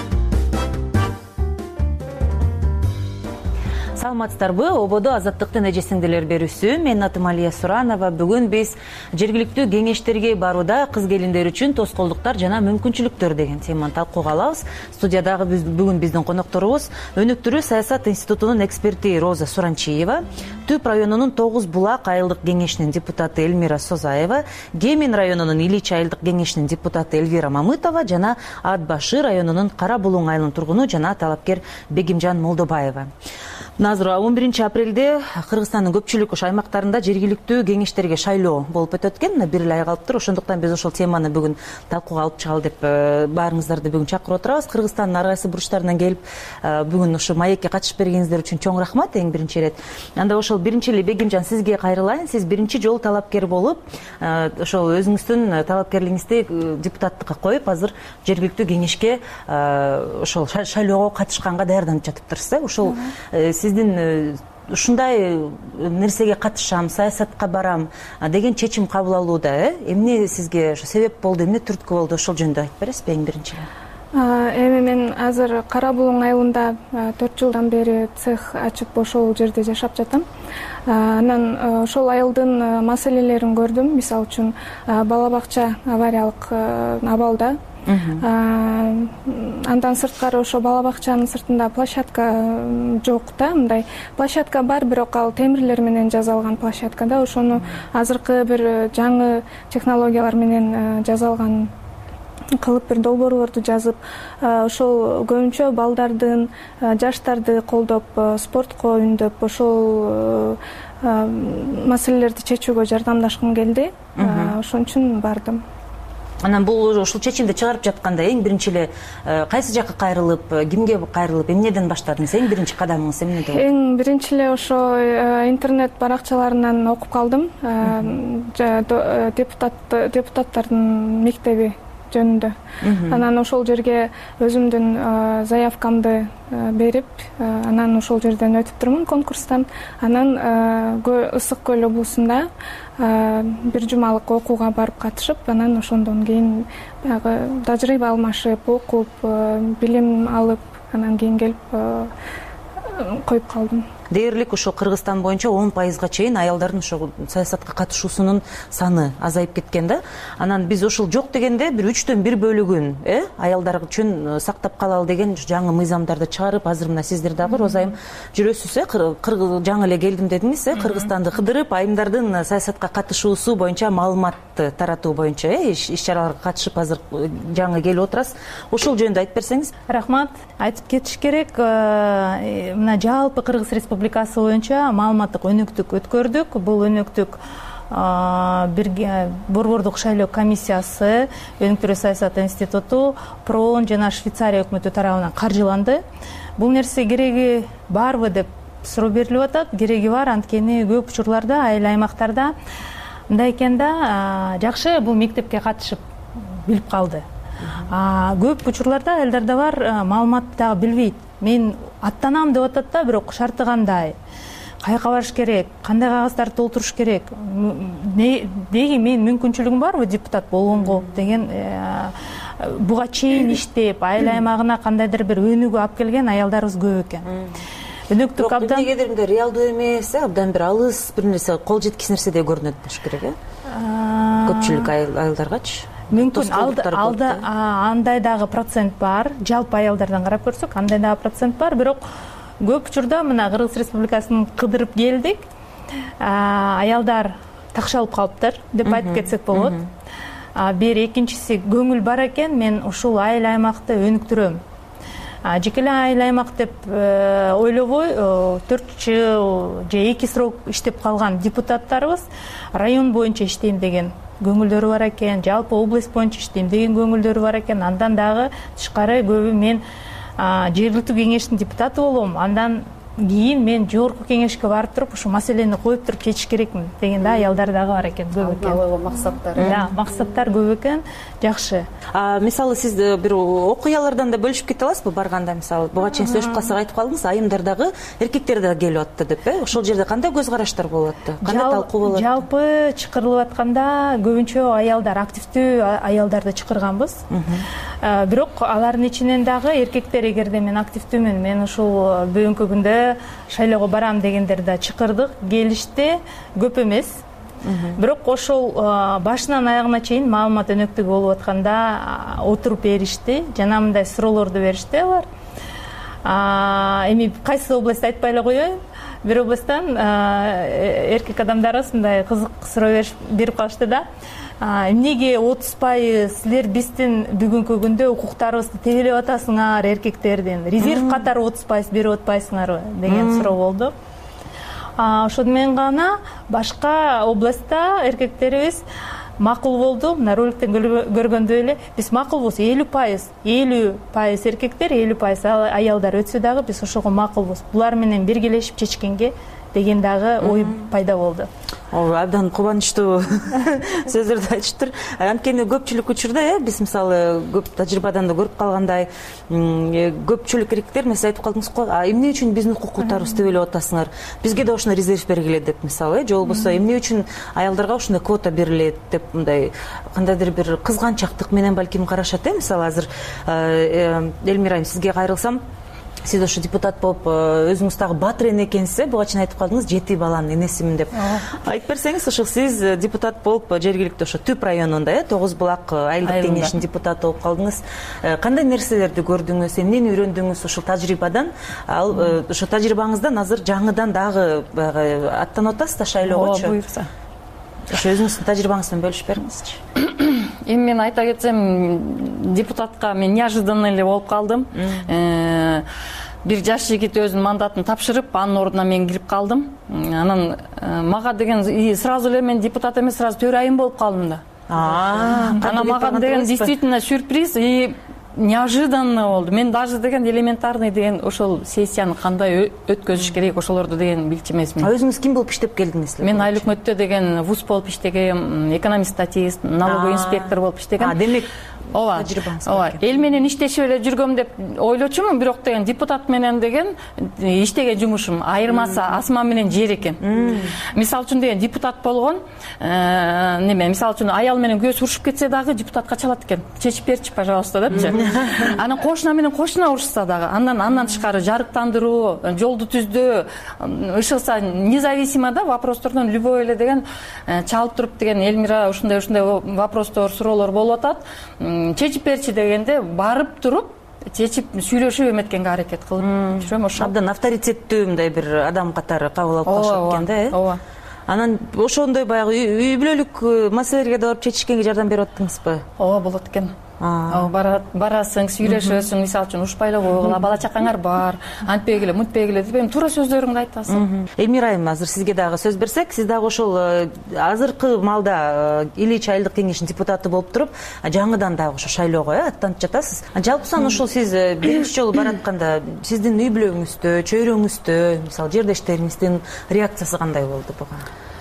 Саламатсыздарбы? Ободо Азаттыктын эже сиңдилер берүүсү. Менин атым Алия Суранова. Бүгүн биз жергиликтүү кеңештерге барууда кыз келиндер үчүн тоскоолдуктар жана мүмкүнчүлүктөр деген теманы талкууга алабыз. Студиядагы бүгүн биздин конокторубуз Өнүктүрүү саясат институтунун эксперти Роза Суранчиева, Түп районунун 9 Булак айылдык кеңешинин депутаты Элмира Созаева, Кемин районунун Илич айылдык кеңешинин депутаты Элвира Мамытова жана Ат Башы районунун Кара Булуң айылынын тургуну жана талапкер Бегимжан Молдобаева. Азыр 11 апрелде Кыргызстандын көпчүлүк аймактарында жергиликтүү кеңештерге шайлоо болуп өтөт экен. Бир эле ай калыптыр. Ошондуктан биз ошол теманы бүгүн талкууга алып чыгалы деп баарыңыздарды бүгүн чакырып отырабыз. Кыргызстандын ар кайсы бурчтарынан келип бүгүн ушу маекке катышып бергениңиздер үчүн чоң рахмат эң биринчи ирет. Анда ошол биринчи эле Бегимжан сизге кайрылайын. Сиз биринчи жолу талапкер болуп, ошол өзүңүздүн талапкерлигиңизди депутаттыкка коюп, азыр жергиликтүү кеңешке ошол шайлоого катышканга даярданып жатыптырсыз. Ошол сиздин ушундай нерсеге катышам, саясатка барам деген чечим кабыл алууда эмне сизге себеп болду, эмне түрткү болду, ошол жөнүндө айтып бересизби эң биринчи? Эми мен азыр Кара Булуң айылында 4 жылдан бери цех ачып ошол жерде жашап жатам. Анан ошол айылдын маселелерин көрдүм. Мисалы үчүн бала бакча авариялык абалда. Андан сырткары ошо бала бакчанын сыртында площадка жок да, мындай площадка бар, бирок ал темирлер менен жасалган площадка да. Ошону азыркы бир жаңы технологиялар менен жасалган кылып бир долбоорлорду жазып, ошол көбүнчө балдардын, жаштарды колдоп, спортко үндөп, ошол маселелерди чечүүгө жардамдашкым келди. Ошон үчүн бардым. Анан бул ушул чечимди чыгарып жатканда эң биринчи эле кайсы жакка кайрылып, кимге кайрылып, эмнеден баштадыңыз? Эң биринчи кадамыңыз эмне болду? Эң биринчи эле ошо интернет баракчаларынан окуп калдым. Депутаттардын мектеби жөнүндө. Анан ошол жерге өзүмдүн заявкамды берип, анан ошол жерден өтүп турмун конкурстан. Анан Ысык көл облусунда бир жумалык окууга барып катышып, анан ошондон кийин тажрыйба алмашып, окуп, билим алып, анан кийин келип коюп калдым. Дээрлик ошо Кыргызстан боюнча 10%га чейин аялдардын ошо саясатка катышуусунун саны азайып кеткен да. Анан биз ошол жок дегенде бир 3төн 1 бөлүгүн аялдар үчүн сактап калалы деген жаңы мыйзамдарды чыгарып, азыр мына сиздер дагы Розайым жүрөсүз, жаңы эле келдим дедиңиз, Кыргызстанды кыдырып, айымдардын саясатка катышуусу боюнча маалыматты таратуу боюнча иш-чараларга катышып азыр жаңы келип отурасыз. Ошол жөнүндө айтып берсеңиз. Рахмат. Айтып кетиш керек. Мына жалпы Кыргыз Республикасы боюнча маалыматтык өнүктүк өткөрдүк. Бул өнүктүк Борбордук шайлоо комиссиясы, Өнүктүрүү саясат институту, ПРООН жана Швейцария өкмөтү тарабынан каржыланды. Бул нерсе кереги барбы деп суроо берилип атат. Кереги бар, анткени көп учурларда айыл аймактарда мындай экен да, жакшы бул мектепке катышып билип калды. Көп учурларда айылдарда бар, маалыматты дагы билбейт. Мен аттанам деп атат да, бирок шарты кандай? Каяка барыш керек? Кандай кагаздарды толтуруш керек? Деги мен мүмкүнчүлүгүм барбы депутат болгонго деген буга чейин иштеп, айыл аймагына кандайдыр бир өнүгүү алып келген аялдарыбыз көп экен. Өнүктүк абдан эмнегедир реалдуу эмес, абдан бир алыс бир нерсе, кол жеткис нерседей көрүнөт болуш керек, көпчүлүк айылдаргачы. Мүмкүн алда андай дагы процент бар. Жалпы аялдардан карап көрсөк, андай дагы процент бар, бирок көп учурда мына Кыргыз Республикасын кыдырып келдик. Аялдар такшалып калыптыр деп айтып кетсек болот. Бир экинчиси көңүл бар экен, мен ушул айыл аймакты өнүктүрөм. жеке эле айыл аймак деп ойлобой 4 жыл же 2 срок иштеп калган депутаттарыбыз район боюнча иштейм деген көңүлдөрү бар экен, жалпы область боюнча иштейм деген көңүлдөрү бар экен. Андан дагы тышкары көбү мен жергиликтүү кеңештин депутаты болом, андан кийин мен жогорку кеңешке барып туруп ушу маселени коюп туруп чечиш керекмин деген да аялдар дагы бар экен, көп экен. Алдын максаттар. Да, максаттар көп экен, жакшы. Мисалы сиз бир окуялардан да бөлүшүп кете аласызбы барганда, мисалы буга чейин сөйлөшүп калсак айтып калдыңыз, айымдардагы эркектер да келип атты деп, Ошол жерде кандай көз караштар болуп атты? Кандай талкуу болуп атты? Жалпы чакырылып атканда көбүнчө аялдар, активдүү аялдарды чакырганбыз. Бирок алардын ичинен дагы эркектер, эгерде мен активдүүмүн, мен ушул бүгүнкү күндө шайлоого барам дегендер да чакырдык, келишти, көп эмес. Бирок ошол башынан аягына чейин маалымат өнөктүгү болуп атканда отуруп беришти, жана мындай суроолорду беришти алар. Эми кайсы область айтпай эле коеюн, бир областтан эркек адамдарыбыз мындай кызык суроо берип калышты да. Эмнеге 30% силер биздин бүгүнкү күндө укуктарыбызды тебелеп атасыңар, эркектердин резерв катары 30% берип атпайсыңарбы деген суроо болду. Ошондо мен гана башка областта эркектерибиз макул болду. Мына роликтен көргөндөй эле биз макулбуз, 50% эркектер, 50% аялдар өтсө дагы биз ошого макулбуз. Булар менен биргелешип чечкенге деген дагы ой пайда болду. Абдан кубанычтуу сөздөрдү айтыштыр. Анткени көпчүлүк учурда биз мисалы көп тажрыйбадан да көрүп калгандай, көпчүлүк эркектер мен айтып калдыңыз го, эмне үчүн биздин укуктарыбызды тебелеп атасыңар? Бизге да ошондой резерв бергиле деп мисалы, же болбосо эмне үчүн аялдарга ошондой квота берилет деп мындай кандайдыр бир кызганчактык менен балким карашат. Мисалы азыр Элмира айым, сизге кайрылсам, сиз ошо депутат болуп өзүңүз дагы баатыр эне экенсиз, буга чейин айтып калдыңыз, 7 баланын энесимин деп. Айтып берсеңиз, ошо сиз депутат болуп жергиликтүү ошо Түп районунда, 9 булак айылдык кеңешинин депутаты болуп калдыңыз. Кандай нерселерди көрдүңүз, эмнени үйрөндүңүз ошол тажрыйбадан? Ошо тажрыйбаңыздан азыр жаңыдан дагы аттанып атасыз да шайлоогочу? Буюрса. Ошо өзүңүздүн тажрыйбаңыз менен бөлүшүп бериңизчи. Эми мен айта кетсем, депутатка мен неожиданно эле болуп калдым. Бир жаш жигит өзүнүн мандатын тапшырып, анын ордуна мен кирип калдым. Анан мага деген сразу эле мен депутат эмес, сразу төрайым болуп калдым да. Анан мага деген действительно сюрприз и неожиданно болду. Мен даже деген элементарный деген ошол сессияны кандай өткөзүш керек, ошолорду деген билчү эмесмин. Өзүңүз ким болуп иштеп келдиңиз? Мен айыл өкмөттө деген вуз болуп иштегем, экономист-статист, налоговый инспектор болуп иштегем. Демек ооба, эл менен иштешип эле жүргөм деп ойлочумун, бирок деген депутат менен деген иштеген жумушум айырмасы асман менен жер экен. Мисалы үчүн деген депутат болгон, мисалы үчүн аял менен күйөөсү урушуп кетсе дагы депутатка чалат экен. Чечип берчи, пожалуйста депчи. Анан кошуна менен кошуна урушса дагы, андан тышкары жарыктандыруу, жолду түздөө, ышылса независимо да вопростордон любой эле деген чалып туруп деген Элмира ушундай вопростор, суроолор болуп атат. Чечип берчи дегенде барып туруп чечип сүйлөшүп эметкенге аракет кылып жүрөм. Ошо абдан авторитеттүү мындай бир адам катары кабыл алып калышат экен да. Ооба. Анан ошондой баягы үй бүлөлүк маселелерге да барып чечишкенге жардам берип аттыңызбы? Ооба, болот экен. Барасың, сүйлөшөсүң, мисалы үчүн ушпай эле койгула, бала чакаңар бар, антпегиле, мынтпегиле деп эми туура сөздөрүңдү айтасың. Элмира айым, азыр сизге дагы сөз берсек, сиз дагы ошол азыркы маалда Ильич айылдык кеңешинин депутаты болуп туруп, жаңыдан дагы ошо шайлоого аттанып жатасыз. Жалпысынан ошол сиз биринчи жолу баратканда сиздин үй бүлөңүздө, чөйрөңүздө, мисалы жердештериңиздин реакциясы кандай болду буга?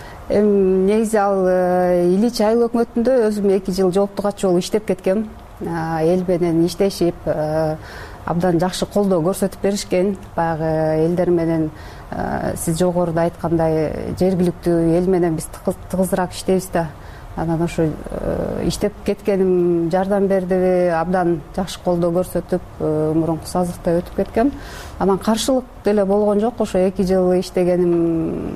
Негизи ал Ильич айыл өкмөтүндө өзүм 2 жыл жоопту катчу болуп иштеп кеткем. Эл менен иштешип, абдан жакшы колдоо көрсөтүп беришкен. Баягы элдер менен сиз жогоруда айткандай жергиликтүү эл менен биз тыгызыраак иштейбиз да. Анан ошо иштеп кеткеним жардам бердиби, абдан жакшы колдоо көрсөтүп, мурунку созывда өтүп кеткем. Анан каршылык деле болгон жок. Ошо 2 жыл иштегеним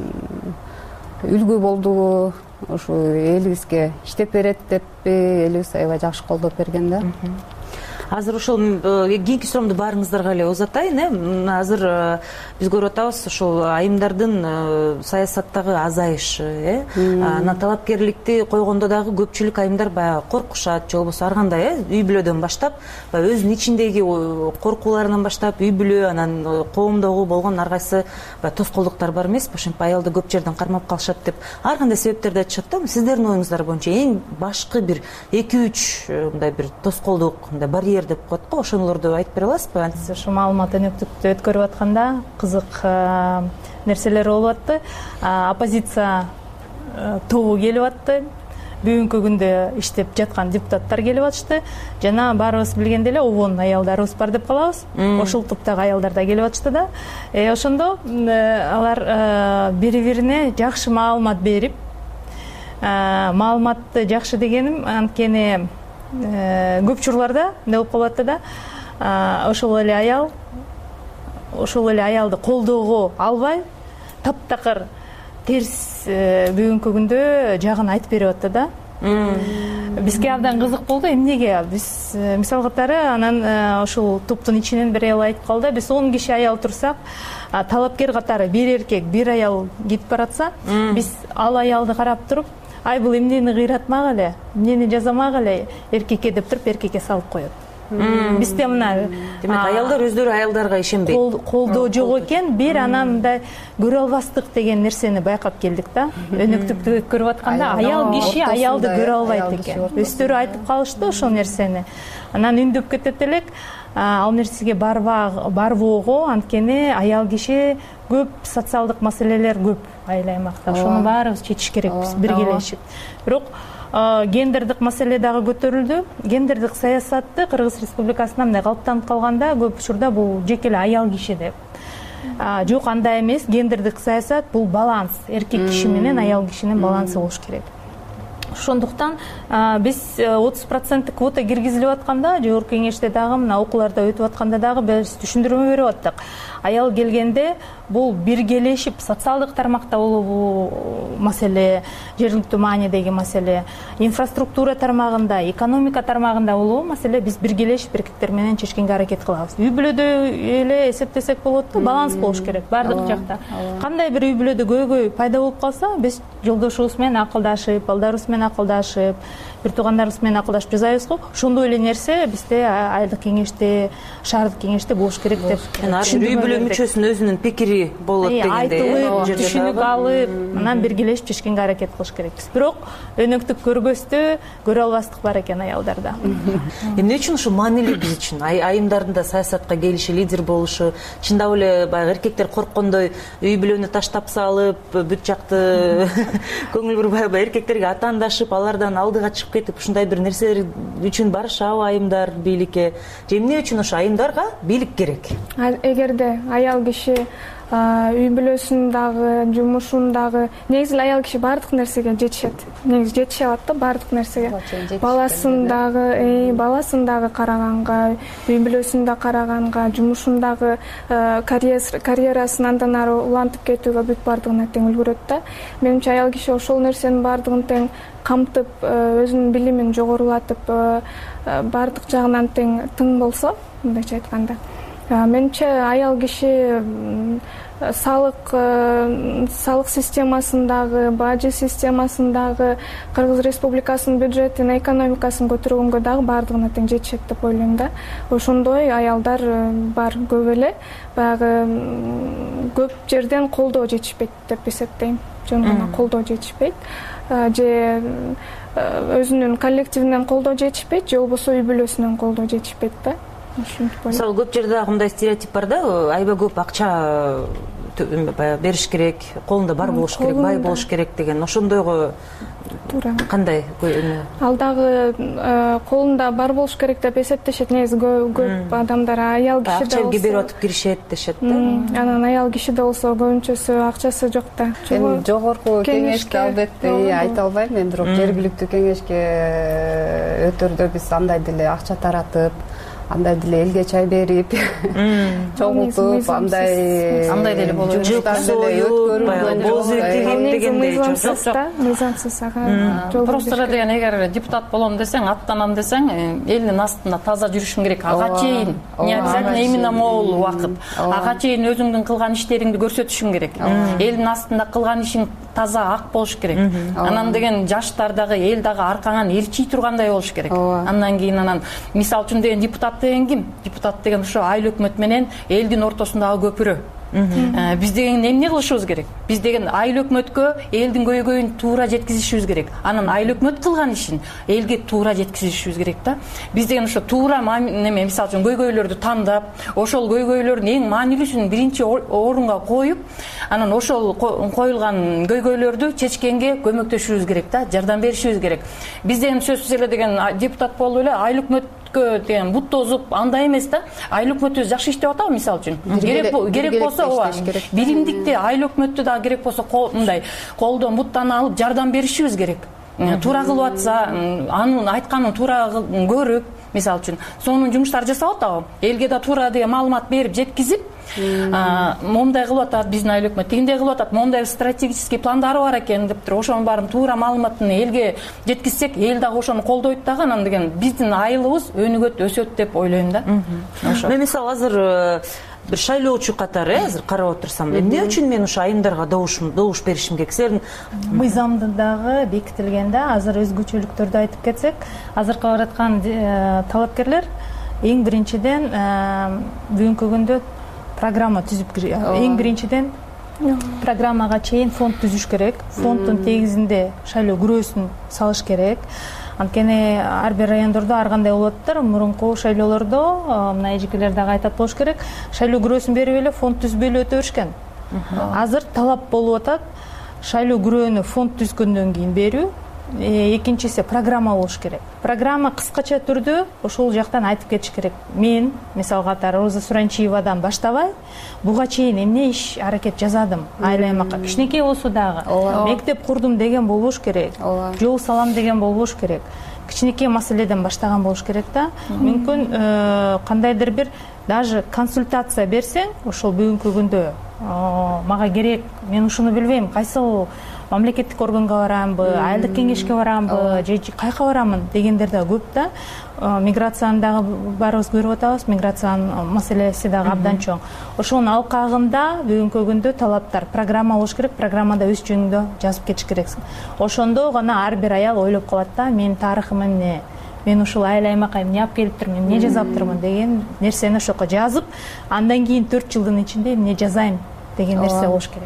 үлгү болду. Ошо элибизге иштеп берет деппи, элибиз аябай жакшы колдоп берген да. азыр ошол кийинки суроомду баарыңыздарга эле узатайын. Азыр биз көрүп атабыз ушул айымдардын саясаттагы азайышы, анан талапкерликти койгондо дагы көпчүлүк айымдар баягы коркушат, же болбосо ар кандай үй бүлөдөн баштап, өзүнүн ичиндеги коркууларынан баштап үй бүлө, анан коомдогу болгон ар кайсы тоскоолдуктар бар эмеспи? Ошентип аялды көп жерден кармап калышат деп ар кандай себептерди айтышат да. Сиздердин оюңуздар боюнча эң башкы бир 2-3 мындай бир тоскоолдук, мындай барьер деп коет го, ошолорду айтып бере аласызбы? Ушу маалымат өнөктүктү өткөрүп атканда кызык нерселер болуп атты. Оппозиция тобу келип атты. Бүгүнкү күндө иштеп жаткан депутаттар келип атышты. Жана баарыбыз билгендей эле обон аялдарыбыз бар деп калабыз. Ошол топтогу аялдар да келип атышты да. Ошондо алар бири-бирине жакшы маалымат берип, маалыматты жакшы дегеним анткени көп учурларда эмне болуп калып атты да, ошол эле аялды колдоого албай таптакыр терс бүгүнкү күндө жагын айтып берип атты да. Бизге абдан кызык болду. Эмнеге? Биз мисал катары анан ошол топтун ичинен бир аял айтып калды. Биз 10 киши аял турсак, талапкер катары бир эркек, бир аял кетип баратса, биз ал аялды карап туруп, ай бул эмнени кыйратмак эле, эмнени жазамак эле эркекке деп туруп эркекке салып коет. Бизде мына демек аялдар өздөрү аялдарга ишенбейт. Колдоо жок экен, бир анан мындай көрө албастык деген нерсени байкап келдик да. Өнөктүктү көрүп атканда аял киши аялды көрө албайт экен. Өздөрү айтып калышты ошол нерсени. Анан үндөп кетет элек, ал нерсеге барбоого, анткени аял киши көп социалдык маселелер көп айыл аймакта. Ошону баарыбыз чечиш керекпиз биргелешип. Бирок гендердик маселе дагы көтөрүлдү. Гендердик саясатты Кыргыз Республикасында мындай калыптанып калганда көп учурда бул жеке эле аял киши деп. Жок, андай эмес. Гендердик саясат бул баланс. Эркек киши менен аял кишинин балансы болуш керек. Ошондуктан биз 30% квота киргизилип атканда, жогорку кеңеште дагы мына окууларда өтүп атканда дагы биз түшүндүрмө берип аттык. Аял келгенде бул биргелешип социалдык тармакта болобу маселе, жергиликтүү маанидеги маселе, инфраструктура тармагында, экономика тармагында болобу маселе, биз биргелешип эркектер менен чечкенге аракет кылабыз. Үй бүлөдө эле эсептесек болот да, баланс болуш керек бардык жакта. Кандай бир үй бүлөдө көйгөй пайда болуп калса, биз жолдошубуз менен акылдашып, балдарыбыз менен акылдашып, бир туугандарыбыз менен акылдашып жазайбыз го. Ошондой эле нерсе бизде айылдык кеңеште, шаардык кеңеште болуш керек деп. Үй бүлө мүчөсүнүн өзүнүн пикири болот дегендей. Айтылып, түшүнүк алып, анан биргелешип чечкенге аракет кылыш керекпиз. Бирок өнөктүк көргөстө көрө албастык бар экен аялдарда. Эмне үчүн ушу маанилүү биз үчүн? Айымдардын да саясатка келиши, лидер болушу, чындап эле баягы эркектер корккондой үй бүлөнү таштап салып, бүт жакты көңүл бурбай эркектерге атаандашып, алардан алдыга чыгып кетип, ушундай бир нерселер үчүн барышабы айымдар бийликке? Же эмне үчүн ошо айымдарга бийлик керек? Эгерде аял киши үй бүлөсүн дагы, жумушун дагы, негизи аял киши баардык нерсеге жетишет. Негизи жетише алат да баардык нерсеге. Баласын дагы караганга, үй бүлөсүн да караганга, жумушун дагы, карьерасын андан ары улантып кетүүгө бүт баардыгына тең үлгүрөт да. Менимче аял киши ошол нерсенин баардыгын тең камтып, өзүнүн билимин жогорулатып, баардык жагынан тың болсо, мындайча айтканда, менимче аял киши салык системасындагы, бажы системасындагы, Кыргыз Республикасынын бюджетин, экономикасын көтөргөнгө дагы баардыгына тең жетишет деп ойлойм да. Ошондой аялдар бар көп эле. Баягы көп жерден колдоо жетишпейт деп эсептейм. Жөн гана колдоо жетишпейт. Же өзүнүн коллективинен колдоо жетишпейт, же болбосо үй бүлөсүнөн колдоо жетишпейт да. Мисалы көп жерде дагы мындай стереотип бар да, аябай көп акча бериш керек, колунда бар болуш керек, бай болуш керек деген. Ошондойго туура кандай? Ал дагы колунда бар болуш керек деп эсептешет. Негизи көп адамдар аял киши да акча берип атып киришет дешет да. Анан аял киши да болсо көбүнчөсү акчасы жок да. Эми жогорку кеңешке албетте айта албайм мен, бирок жергиликтүү кеңешке өтөрдө биз андай деле акча таратып, андай деле элге чай берип чогултуп андай деле болот. Мыйзамсыз ага. Просто деген эгер депутат болом десең, аттанам десең, элдин астында таза жүрүшүң керек. Ага чейин, не обязательно именно могул убакыт. Ага чейин өзүңдүн кылган иштериңди көрсөтүшүң керек. Элдин астында кылган ишиң таза ак болуш керек. Анан деген жаштар дагы, эл дагы аркаңан ээрчий тургандай болуш керек. Андан кийин мисалы үчүн деген депутат деген ким? Депутат деген ошо айыл өкмөт менен элдин ортосундагы көпүрө. Биз деген эмне кылышыбыз керек? Биз деген айыл өкмөткө элдин көйгөйүн туура жеткизишибиз керек. Анан айыл өкмөт кылган ишин элге туура жеткизишибиз керек да. Биз деген ошо туура неме, мисалы үчүн көйгөйлөрдү тандап, ошол көйгөйлөрдүн эң маанилүүсүн биринчи орунга коюп, анан ошол коюлган көйгөйлөрдү чечкенге көмөктөшүбүз керек да, жардам беришибиз керек. Биз деген сөзсүз эле деген депутат болуп эле айыл өкмөт деген бут тозуп андай эмес да. Айыл өкмөтүбүз жакшы иштеп атабы мисалы үчүн? Керек болсо биримдикти айыл өкмөттү дагы керек болсо мындай колдон буттан алып жардам беришибиз керек. Туура кылып атса, анын айтканын туура көрүп, мисалы үчүн, сонун жумуштар жасап атабы? Элге да туура деген маалымат берип жеткизип, момундай кылып атат биздин айыл өкмөт, тигиндей кылып атат, момундай стратегический пландары бар экен деп туруп, ошонун баарын туура маалыматын элге жеткизсек, эл дагы ошону колдойт дагы, анан деген биздин айылыбыз өнүгөт, өсөт деп ойлойм да. Мен мисалы азыр бир шайлоочу катары азыр карап отурсам, эмне үчүн мен ошо айымдарга добуш беришим керек? Силердин мыйзамды дагы бекитилген да. Азыр өзгөчөлүктөрдү айтып кетсек, азыркы бараткан талапкерлер эң биринчиден бүгүнкү күндө программа түзүп, эң биринчиден программага чейин фонд түзүш керек. Фонддун тегизинде шайлоо күрөөсүн салыш керек. Анткени ар бир райондордо ар кандай болуп атыптыр. Мурунку шайлоолордо мына эжекелер дагы айтат болуш керек. Шайлоо күрөөсүн берип эле фонд түзбөй эле өтө беришкен. Азыр талап болуп атат шайлоо күрөөнү фонд түзгөндөн кийин берүү. Экинчиси программа болуш керек. Программа кыскача түрдө ошол жактан айтып кетиш керек. Мен, мисалы катары Роза Суранчиевадан баштабай, буга чейин эмне иш аракет жасадым айыл аймакка. Кичинекей болсо дагы мектеп курдум деген болбош керек. Жол салам деген болбош керек. Кичинекей маселеден баштаган болуш керек да. Мүмкүн кандайдыр бир даже консультация берсең, ошол бүгүнкү күндө мага керек, мен ушуну билбейм, кайсыл мамлекеттик органга барамбы, айылдык кеңешке барамбы, же кайка барамын дегендер да көп да. Миграциянын дагы баарыбыз көрүп атабыз, миграциянын маселеси дагы абдан чоң. Ошонун алкагында бүгүнкү күндө талаптар, программа болуш керек, программада өз жөнүндө жазып кетиш керексиң. Ошондо гана ар бир аял ойлоп калат да, менин тарыхым эмне, мен ушул айыл аймакка эмне алып келиптирмин, эмне жасаптырмын деген нерсени ошоко жазып, андан кийин 4 жылдын ичинде эмне жазайм деген нерсе болуш керек.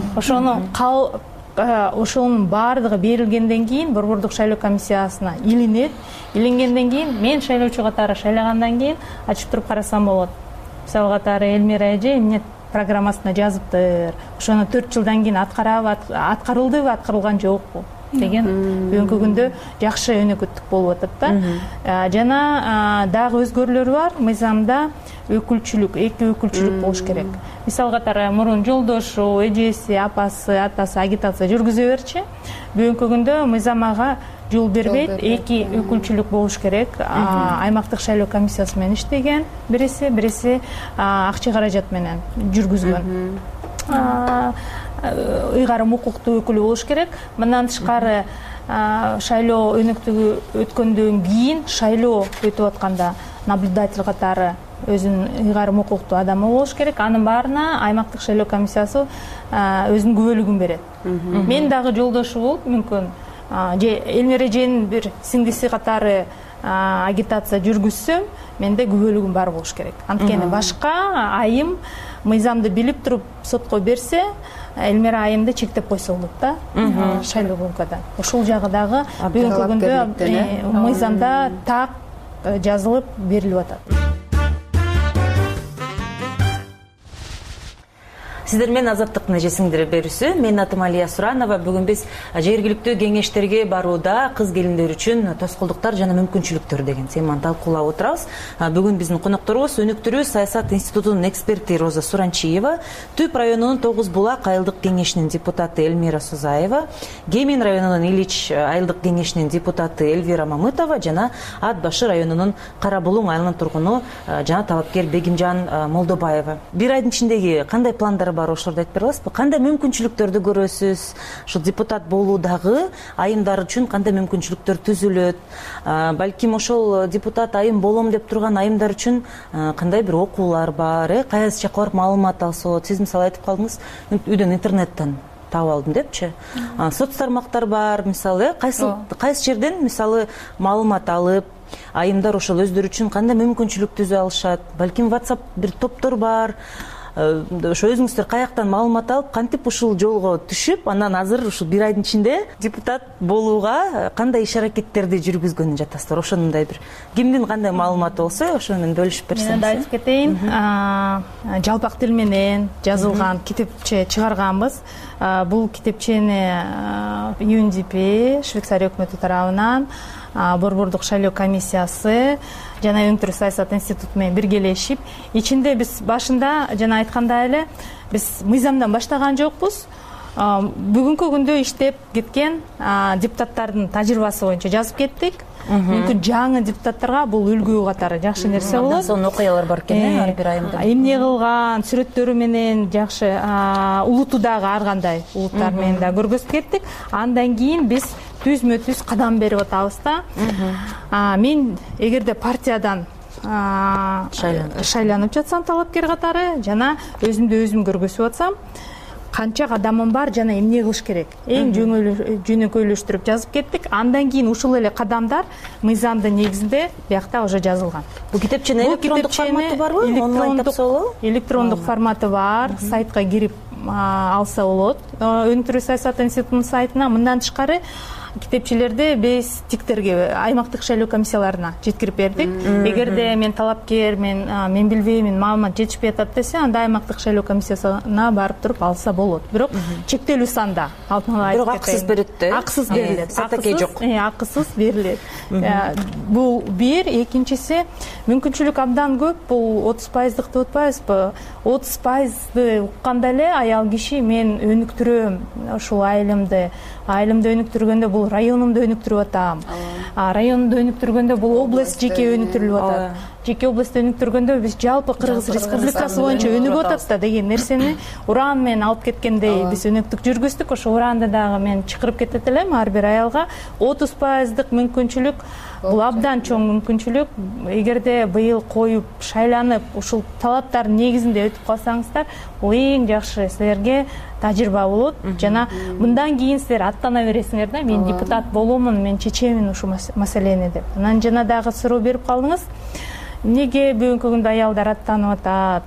Ошонун баардыгы берилгенден кийин Борбордук шайлоо комиссиясына илинет. Илингенден кийин мен шайлоочу катары шайлагандан кийин ачып туруп карасам болот. Мисалы катары Элмира эже эмне программасына жазыптыр. Ошону 4 жылдан кийин аткарылдыбы, аткарылган жокпу деген бүгүнкү күндө жакшы өнөкөттүк болуп атат да. Жана дагы өзгөрүүлөр бар. Мыйзамда өкүлчүлүк, эки өкүлчүлүк болуш керек. Мисалы катары мурун жолдошу, эжеси, апасы, атасы агитация жүргүзө берчи. Бүгүнкү күндө мыйзам ага жол бербейт, эки өкүлчүлүк болуш керек. Аймактык шайлоо комиссиясы менен иштеген, бириси акча каражат менен жүргүзгөн. Ыйгарым укуктуу өкүлү болуш керек. Мындан тышкары шайлоо өнөктүгү өткөндөн кийин шайлоо өтүп атканда наблюдатель катары өзүнүн ыйгарым укуктуу адамы болуш керек. Анын баарына аймактык шайлоо комиссиясы өзүнүн күбөлүгүн берет. Мен дагы жолдошу болуп, мүмкүн же Элмира эженин бир сиңдиси катары агитация жүргүзсөм, менде күбөлүгүм бар болуш керек. Анткени башка айым мыйзамды билип туруп сотко берсе, Элмира айымды чектеп койсо болот да, шайлоо өлкөдө. Ошол жагы дагы бүгүнкү күндө мыйзамда так жазылып берилип атат. Сиздер менен Азаттыктын эжесиңдер берүүсү. Менин атым Алия Суранова. Бүгүн биз жергиликтүү кеңештерге барууда кыз келиндер үчүн тоскоолдуктар жана мүмкүнчүлүктөр деген теманы талкуулап отурабыз. Бүгүн биздин конокторубуз Өнүктүрүү саясат институтунун эксперти Роза Суранчиева, Түп районунун Тогуз Булак айылдык кеңешинин депутаты Элмира Сузаева, Кемин районунун Илич айылдык кеңешинин депутаты Элвира Мамытова жана Ат Башы районунун Кара Булуң айылынын тургуну жана талапкер Бегимжан Молдобаева. Бир айдын ичиндеги кандай пландар бар, ошолорду айтып бере аласызбы? Кандай мүмкүнчүлүктөрдү көрөсүз? Ушул депутат болуудагы айымдар үчүн кандай мүмкүнчүлүктөр түзүлөт? Балким ошол депутат айым болом деп турган айымдар үчүн кандай бир окуулар бар, кайсы жака барып маалымат алса болот? Сиз мисалы айтып калдыңыз, үйдөн интернеттен таап алдым депчи. Соц тармактар бар, мисалы, кайсы жерден мисалы маалымат алып, айымдар ошол өздөрү үчүн кандай мүмкүнчүлүк түзө алышат? Балким WhatsApp бир топтор бар. Ошо өзүңүздөр каяктан маалымат алып, кантип ушул жолго түшүп, анан азыр ушул бир айдын ичинде депутат болууга кандай иш-аракеттерди жүргүзгөн жатасыздар? Ошондой бир кимдин кандай маалыматы болсо, ошо менен бөлүшүп берсеңиз. Мен да айтып кетейин. Жалпак тил менен жазылган китепче чыгарганбыз. Бул китепчени UNDP, Швейцария өкмөтү тарабынан Борбордук шайлоо комиссиясы жана Өнүктүрүү саясат институту менен биргелешип, ичинде биз башында жана айткандай эле биз мыйзамдан баштаган жокпуз. Бүгүнкү күндө иштеп кеткен депутаттардын тажрыйбасы боюнча жазып кеттик. Мүмкүн жаңы депутаттарга бул үлгү катары жакшы нерсе болот. Андан соң окуялар бар экен, ар бир айымда. Эмне кылган, сүрөттөрү менен жакшы, улуту дагы ар кандай улуттар менен да көргөзүп кеттик. Андан кийин биз түзмө-түз кадам берип атабыз да. Мен эгерде партиядан шайланып жатсам талапкер катары жана өзүмдү өзүм көргөзүп атсам, канча кадамым бар жана эмне кылыш керек? Эң жөнөкөйлөштүрүп жазып кеттик. Андан кийин ушул эле кадамдар мыйзамдын негизинде биякта уже жазылган. Бул китепченин электрондук форматы барбы? Электрондук форматы бар. Сайтка кирип алса болот. Өнүктүрүү саясат институтунун сайтына. Мындан тышкары китепчелерди биз тиктерге, аймактык шайлоо комиссияларына жеткирип бердик. Эгерде мен талапкер, мен билбейм, маалымат жетишпей атат десе, анда аймактык шайлоо комиссиясына барып туруп алса болот. Бирок чектелүү санда алтын айтып кетейин. Бирок акысыз берет да? Акысыз берилет. Сатаке жок. Акысыз берилет. Бул бир, экинчиси мүмкүнчүлүк абдан көп. Бул 30% деп атпайбызбы? 30% укканда эле аял киши мен өнүктүрөм ушул айылымды өнүктүргөндө бул районумду өнүктүрүп атам. Районумду өнүктүргөндө бул область жеке өнүктүрүлүп атат. Жеке область өнүктүргөндө биз жалпы Кыргыз Республикасы боюнча өнүгүп атат да деген нерсени уран менен алып кеткендей биз өнүктүк жүргүздүк. Ошо уранды дагы мен чакырып кетет элем ар бир аялга. 30% мүмкүнчүлүк бул абдан чоң мүмкүнчүлүк. Эгерде быйыл коюп шайланып ушул талаптардын негизинде өтүп калсаңыздар, бул эң жакшы силерге тажрыйба болот. Жана мындан кийин силер аттана бересиңер да, мен депутат боломун, мен чечемин ушул маселени деп. Анан жана дагы суроо берип калдыңыз. Эмнеге бүгүнкү күндө аялдар аттанып атат?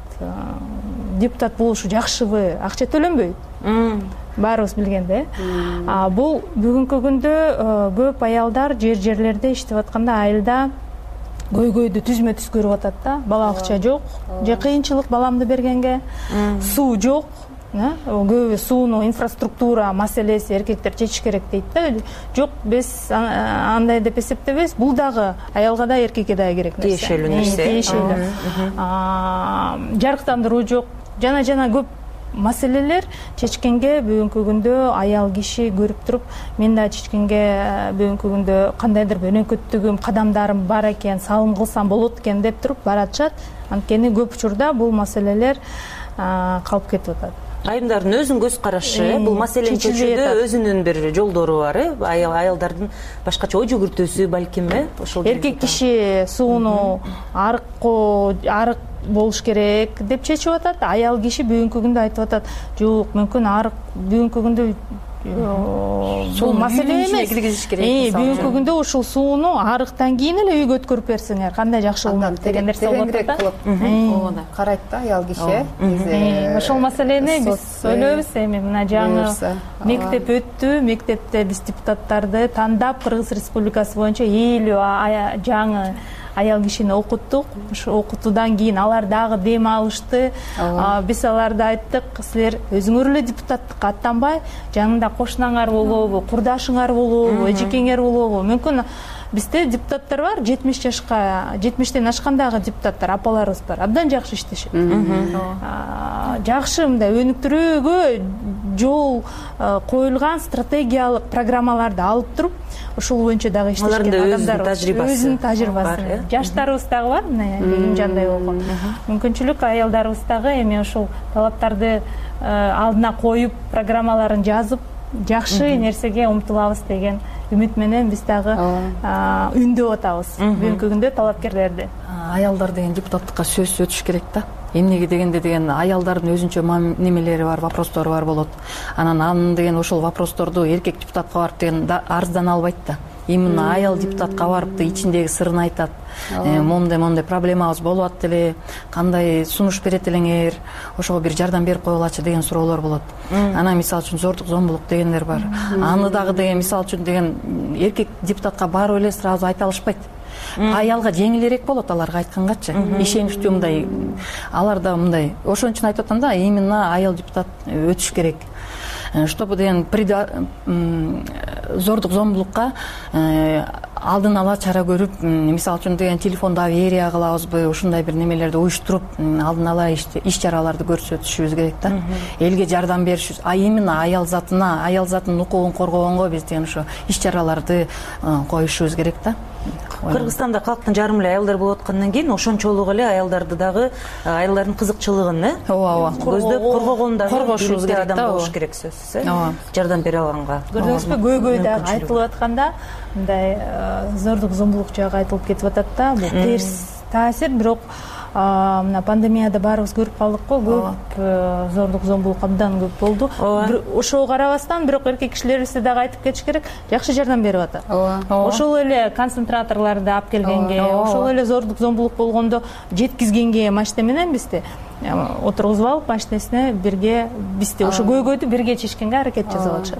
Депутат болушу жакшыбы? Акча төлөнбөйт. Баарыбыз билгенде. Бул бүгүнкү күндө көп аялдар жерлерде иштеп атканда айылда көйгөйдү түзмө-түз көрүп атат да. Бала акча жок, же кыйынчылык баламды бергенге, суу жок. Көбү сууну инфраструктура маселеси эркектер чечиш керек дейт да. Жок, биз андай деп эсептебейбиз. Бул дагы аялга да эркекке да керек нерсе. Тиешелүү нерсе. Жарыктандыруу жок. Жана көп маселелер чечкенге бүгүнкү күндө аял киши көрүп туруп, мен да чечкенге бүгүнкү күндө кандайдыр бир өнөкөттүгүм, кадамдарым бар экен, салым кылсам болот экен деп туруп баратышат. Анткени көп учурда бул маселелер калып кетип атат. Айымдардын өзүнүн көз карашы, бул маселени чечүүдө өзүнүн бир жолдору бар, аялдардын башкача ой жүгүртүүсү балким, ошол. Эркек киши сууну арык болуш керек деп чечип атат. Аял киши бүгүнкү күндө айтып атат, жок, мүмкүн арык бүгүнкү күндө бул маселе эмес. Бүгүнкү күндө ушул сууну арыктан кийин эле үйгө өткөрүп берсеңер, кандай жакшы болот деген нерсе болот да. Карайт да аял киши. Ошол маселени биз ойлойбуз. Эми мына жаңы мектеп өттү, мектепте биз депутаттарды тандап Кыргыз Республикасы боюнча 50 жаңы аял кишини окуттук. Ошо окутуудан кийин алар дагы дем алышты. Биз аларга айттык, силер өзүңөр эле депутаттыкка аттанбай, жаныңда кошунаңар болобу, курдашыңар болобу, эжекеңер болобу. Мүмкүн бизде депутаттар бар, 70-тен ашкандагы депутаттар, апаларыбыз бар. Абдан жакшы иштешет. Жакшы мындай өнүктүрүүгө жол коюлган стратегиялык программаларды алып туруп, ошол боюнча дагы иштешкен адамдар өзүнүн тажрыйбасы. Жаштарыбыз дагы бар, мына Элимжандай болгон. Мүмкүнчүлүк аялдарыбыз дагы эми ошол талаптарды алдына коюп, программаларын жазып, жакшы нерсеге умтулабыз деген үмүт менен биз дагы үндөп атабыз бүгүнкү күндө талапкерлерди. Аялдар деген депутаттыкка сөзсүз өтүш керек да. Эмнеге дегенде деген аялдардын өзүнчө немелери бар, вопростору бар болот. Анан деген ошол вопросторду эркек депутатка барып деген арыздан албайт да. Именно аял депутатка барып да ичиндеги сырын айтат. Мондай проблемабыз болуп атты эле, кандай сунуш берет элеңер, ошого бир жардам берип койгулачы деген суроолор болот. Анан мисалы үчүн зордук зомбулук дегендер бар. Аны дагы деген мисалы үчүн деген эркек депутатка барып эле сразу айта алышпайт. Аялга жеңилирээк болот аларга айткангачы. Ишеничтүү мындай аларда мындай. Ошон үчүн айтып атам да, именно аял депутат өтүш керек. Чтобы деген зордук зомбулукка алдын ала чара көрүп, мисалы үчүн деген телефонда авария кылабызбы, ушундай бир немелерди уюштуруп, алдын ала иш чараларды көрсөтүшүбүз керек да. Элге жардам беришибиз, именно аял затын укугун коргогонго биз деген ошо иш чараларды коюшубуз керек да. Кыргызстанда калктын жарымы эле аялдар болуп аткандан кийин ошончолук эле аялдарды дагы аялдардын кызыкчылыгын көздөп коргогон дагы коргошубуз керек да, болуш керек сөзсүз, жардам бере алганга. Көрдүңүзбү, көйгөй дагы айтылып атканда мындай зордук зомбулук жагы айтылып кетип атат да. Бул терс таасир, бирок мына пандемияда баарыбыз көрүп калдык го, көп зордук зомбулук абдан көп болду. Ошого карабастан бирок эркек кишилерибизге дагы айтып кетиш керек, жакшы жардам берип атат. Ошол эле концентраторлорду алып келгенге, ошол эле зордук зомбулук болгондо жеткизгенге машина менен бизди отургузуп алып, машинесине бирге бизди ошо көйгөйдү бирге чечкенге аракет жасап атышат.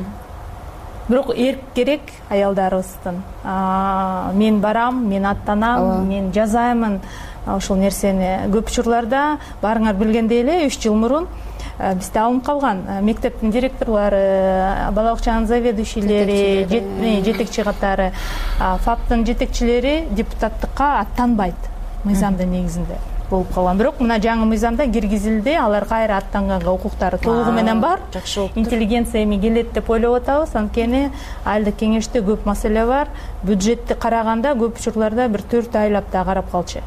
Бирок эрк керек аялдарыбыздын. Мен барам, мен аттанам, мен жазаймын. Ошол нерсени көп учурларда баарыңар билгендей эле 3 жыл мурун бизде алынып калган мектептин директорлору, бала бакчанын заведующийлери, жетекчи катары, ФАПтын жетекчилери депутаттыкка аттанбайт мыйзамдын негизинде болуп калган. Бирок мына жаңы мыйзамда киргизилди, алар кайра аттанганга укуктары толугу менен бар. Интеллигенция эми келет деп ойлоп атабыз, анткени айылдык кеңеште көп маселе бар. Бюджетти караганда көп учурларда бир 4 айлап да карап калчу.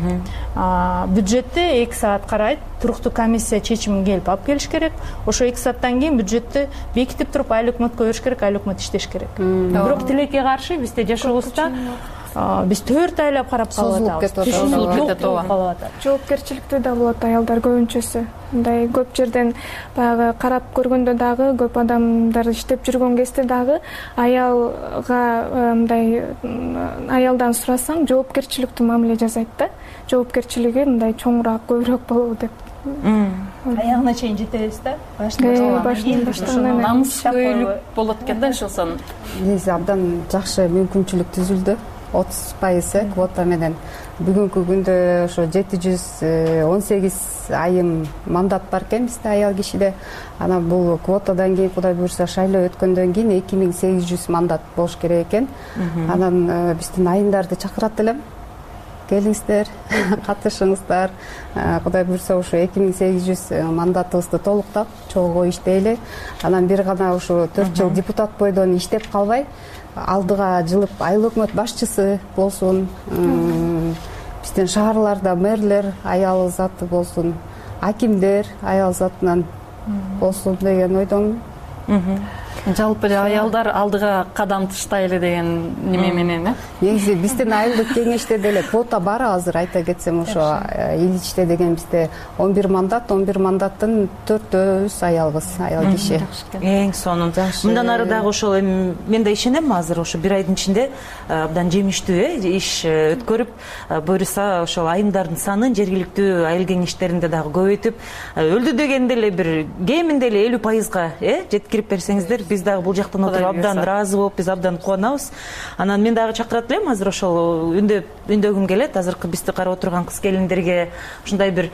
Бюджетти 2 саат карайт, туруктуу комиссия чечимин келип алып келиш керек. Ошо 2 сааттан кийин бюджетти бекитип туруп айыл өкмөткө бериш керек, айыл өкмөт иштеш керек. Бирок тилекке каршы бизде жашообузда биз 4 айлап карап калып атабыз. Жоопкерчиликтүү да болот аялдар көбүнчөсү. Мындай көп жерден баягы карап көргөндө дагы көп адамдар иштеп жүргөн кезде дагы аялга мындай аялдан сурасаң жоопкерчиликтүү мамиле жасайт да. Жоопкерчилиги мындай чоңураак, көбүрөөк болобу деп. Аягына чейин жетебиз да. Башынан намыскөйлүк болот экен да ошол. Негизи абдан жакшы мүмкүнчүлүк түзүлдү. 30% квота менен бүгүнкү күндө ошо 718 айым мандат бар экен бизде аял кишиде. Анан бул квотадан кийин Кудай буйрса шайлоо өткөндөн кийин 2800 мандат болуш керек экен. Анан биздин айымдарды чакырат элем. Келиңиздер, катышыңыздар. Кудай буйрса ошо 2800 мандатыбызды толуктап, чогуу иштейли. Анан бир гана ошо 4 жыл депутат бойдон иштеп калбай, алдыга жылып айыл өкмөт башчысы болсун, биздин шаарларда мэрлер аял заты болсун, акимдер аял затынан болсун деген ойдомун. Жалпы эле аялдар алдыга кадам таштайлы деген неме менен, Негизи биздин айылдык кеңеште деле квота бар азыр, айта кетсем ошо Иличте деген бизде 11 мандат, 11 мандаттын 4-өөбүз аялбыз, аял киши. Эң сонун. Мындан ары дагы ошол мен да ишенем, азыр ошо бир айдын ичинде абдан жемиштүү иш өткөрүп, буюрса ошол айымдардын санын жергиликтүү айыл кеңештеринде дагы көбөйтүп, өлдү дегенде эле бир кеминде эле 50%га жеткирип берсеңиздер биз дагы бул жактан отуруп абдан ыраазы болуп, биз абдан кубанабыз. Анан мен дагы чакырат элем азыр ошол үндөгүм келет. Азыркы бизди карап отурган кыз келиндерге ушундай бир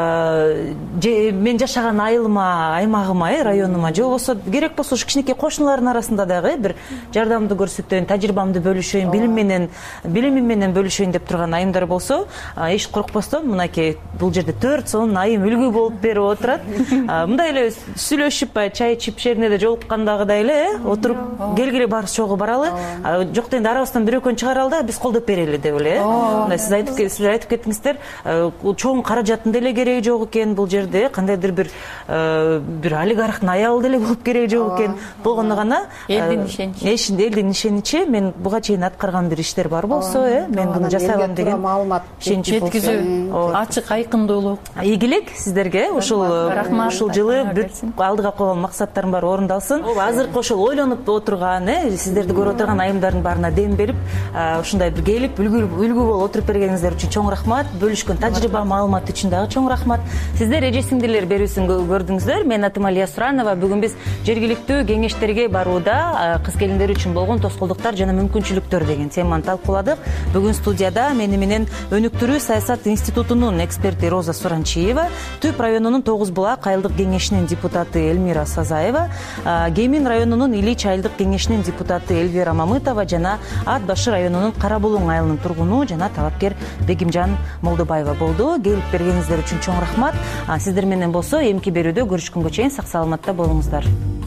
мен жашаган айылыма, аймагыма, районума же болбосо керек болсо ушу кичинекей кошуналардын арасында дагы бир жардамды көрсөтөйүн, тажрыйбамды бөлүшөйүн, билимим менен бөлүшөйүн деп турган айымдар болсо, эч коркпостон мынакей бул жерде 4 сонун айым үлгү болуп берип отурат. Мындай эле сүйлөшүп, чай ичип, шеринеде жолуккандагыдай эле отуруп келгиле барыбыз чогуу баралы. Жок дегенде арабыздан бирөкөн чыгаралы да биз колдоп берели деп эле. Мындай сиз айтып кеттиңиздер, чоң каражаттын деле кереги жок экен бул жерде, кандайдыр бир олигархтын аялы деле болуп кереги жок экен. Болгондо гана элдин ишеничи, мен буга чейин аткарган бир иштер бар болсо, мен муну жасай алам деген ишенич жеткизүү, ачык айкындуулук. Ийгилик сиздерге ушул жылы алдыга койгон максаттарым бар орундалсын. Азыркы ошол ойлонуп отурган, сиздерди көрүп отурган айымдардын баарына дем берип, ушундай бир келип үлгү болуп отуруп бергениңиздер үчүн чоң рахмат. Бөлүшкөн тажрыйба, маалымат үчүн дагы чоң рахмат. Сиздер эже сиңдилер берүүсүн көрдүңүздөр. Мен атым Алия Суранова. Бүгүн биз жергиликтүү кеңештерге барууда кыз келиндер үчүн болгон тоскоолдуктар жана мүмкүнчүлүктөр деген теманы талкууладык. Бүгүн студияда мени менен Өнүктүрүү саясат институтунун эксперти Роза Суранчиева, Түп районунун Тогуз Булак айылдык кеңешинин депутаты Элмира Сазаева, Кемин районунун Илич айылдык кеңешинин депутаты Элвира Мамытова жана Ат Башы районунун Кара Булуң айылынын тургуну жана талапкер Бегимжан Молдобаева болду. Келип бергениңиздер үчүн чоң рахмат. Сиздер менен болсо эмки берүүдө көрүшкөнгө чейин сак саламатта болуңуздар.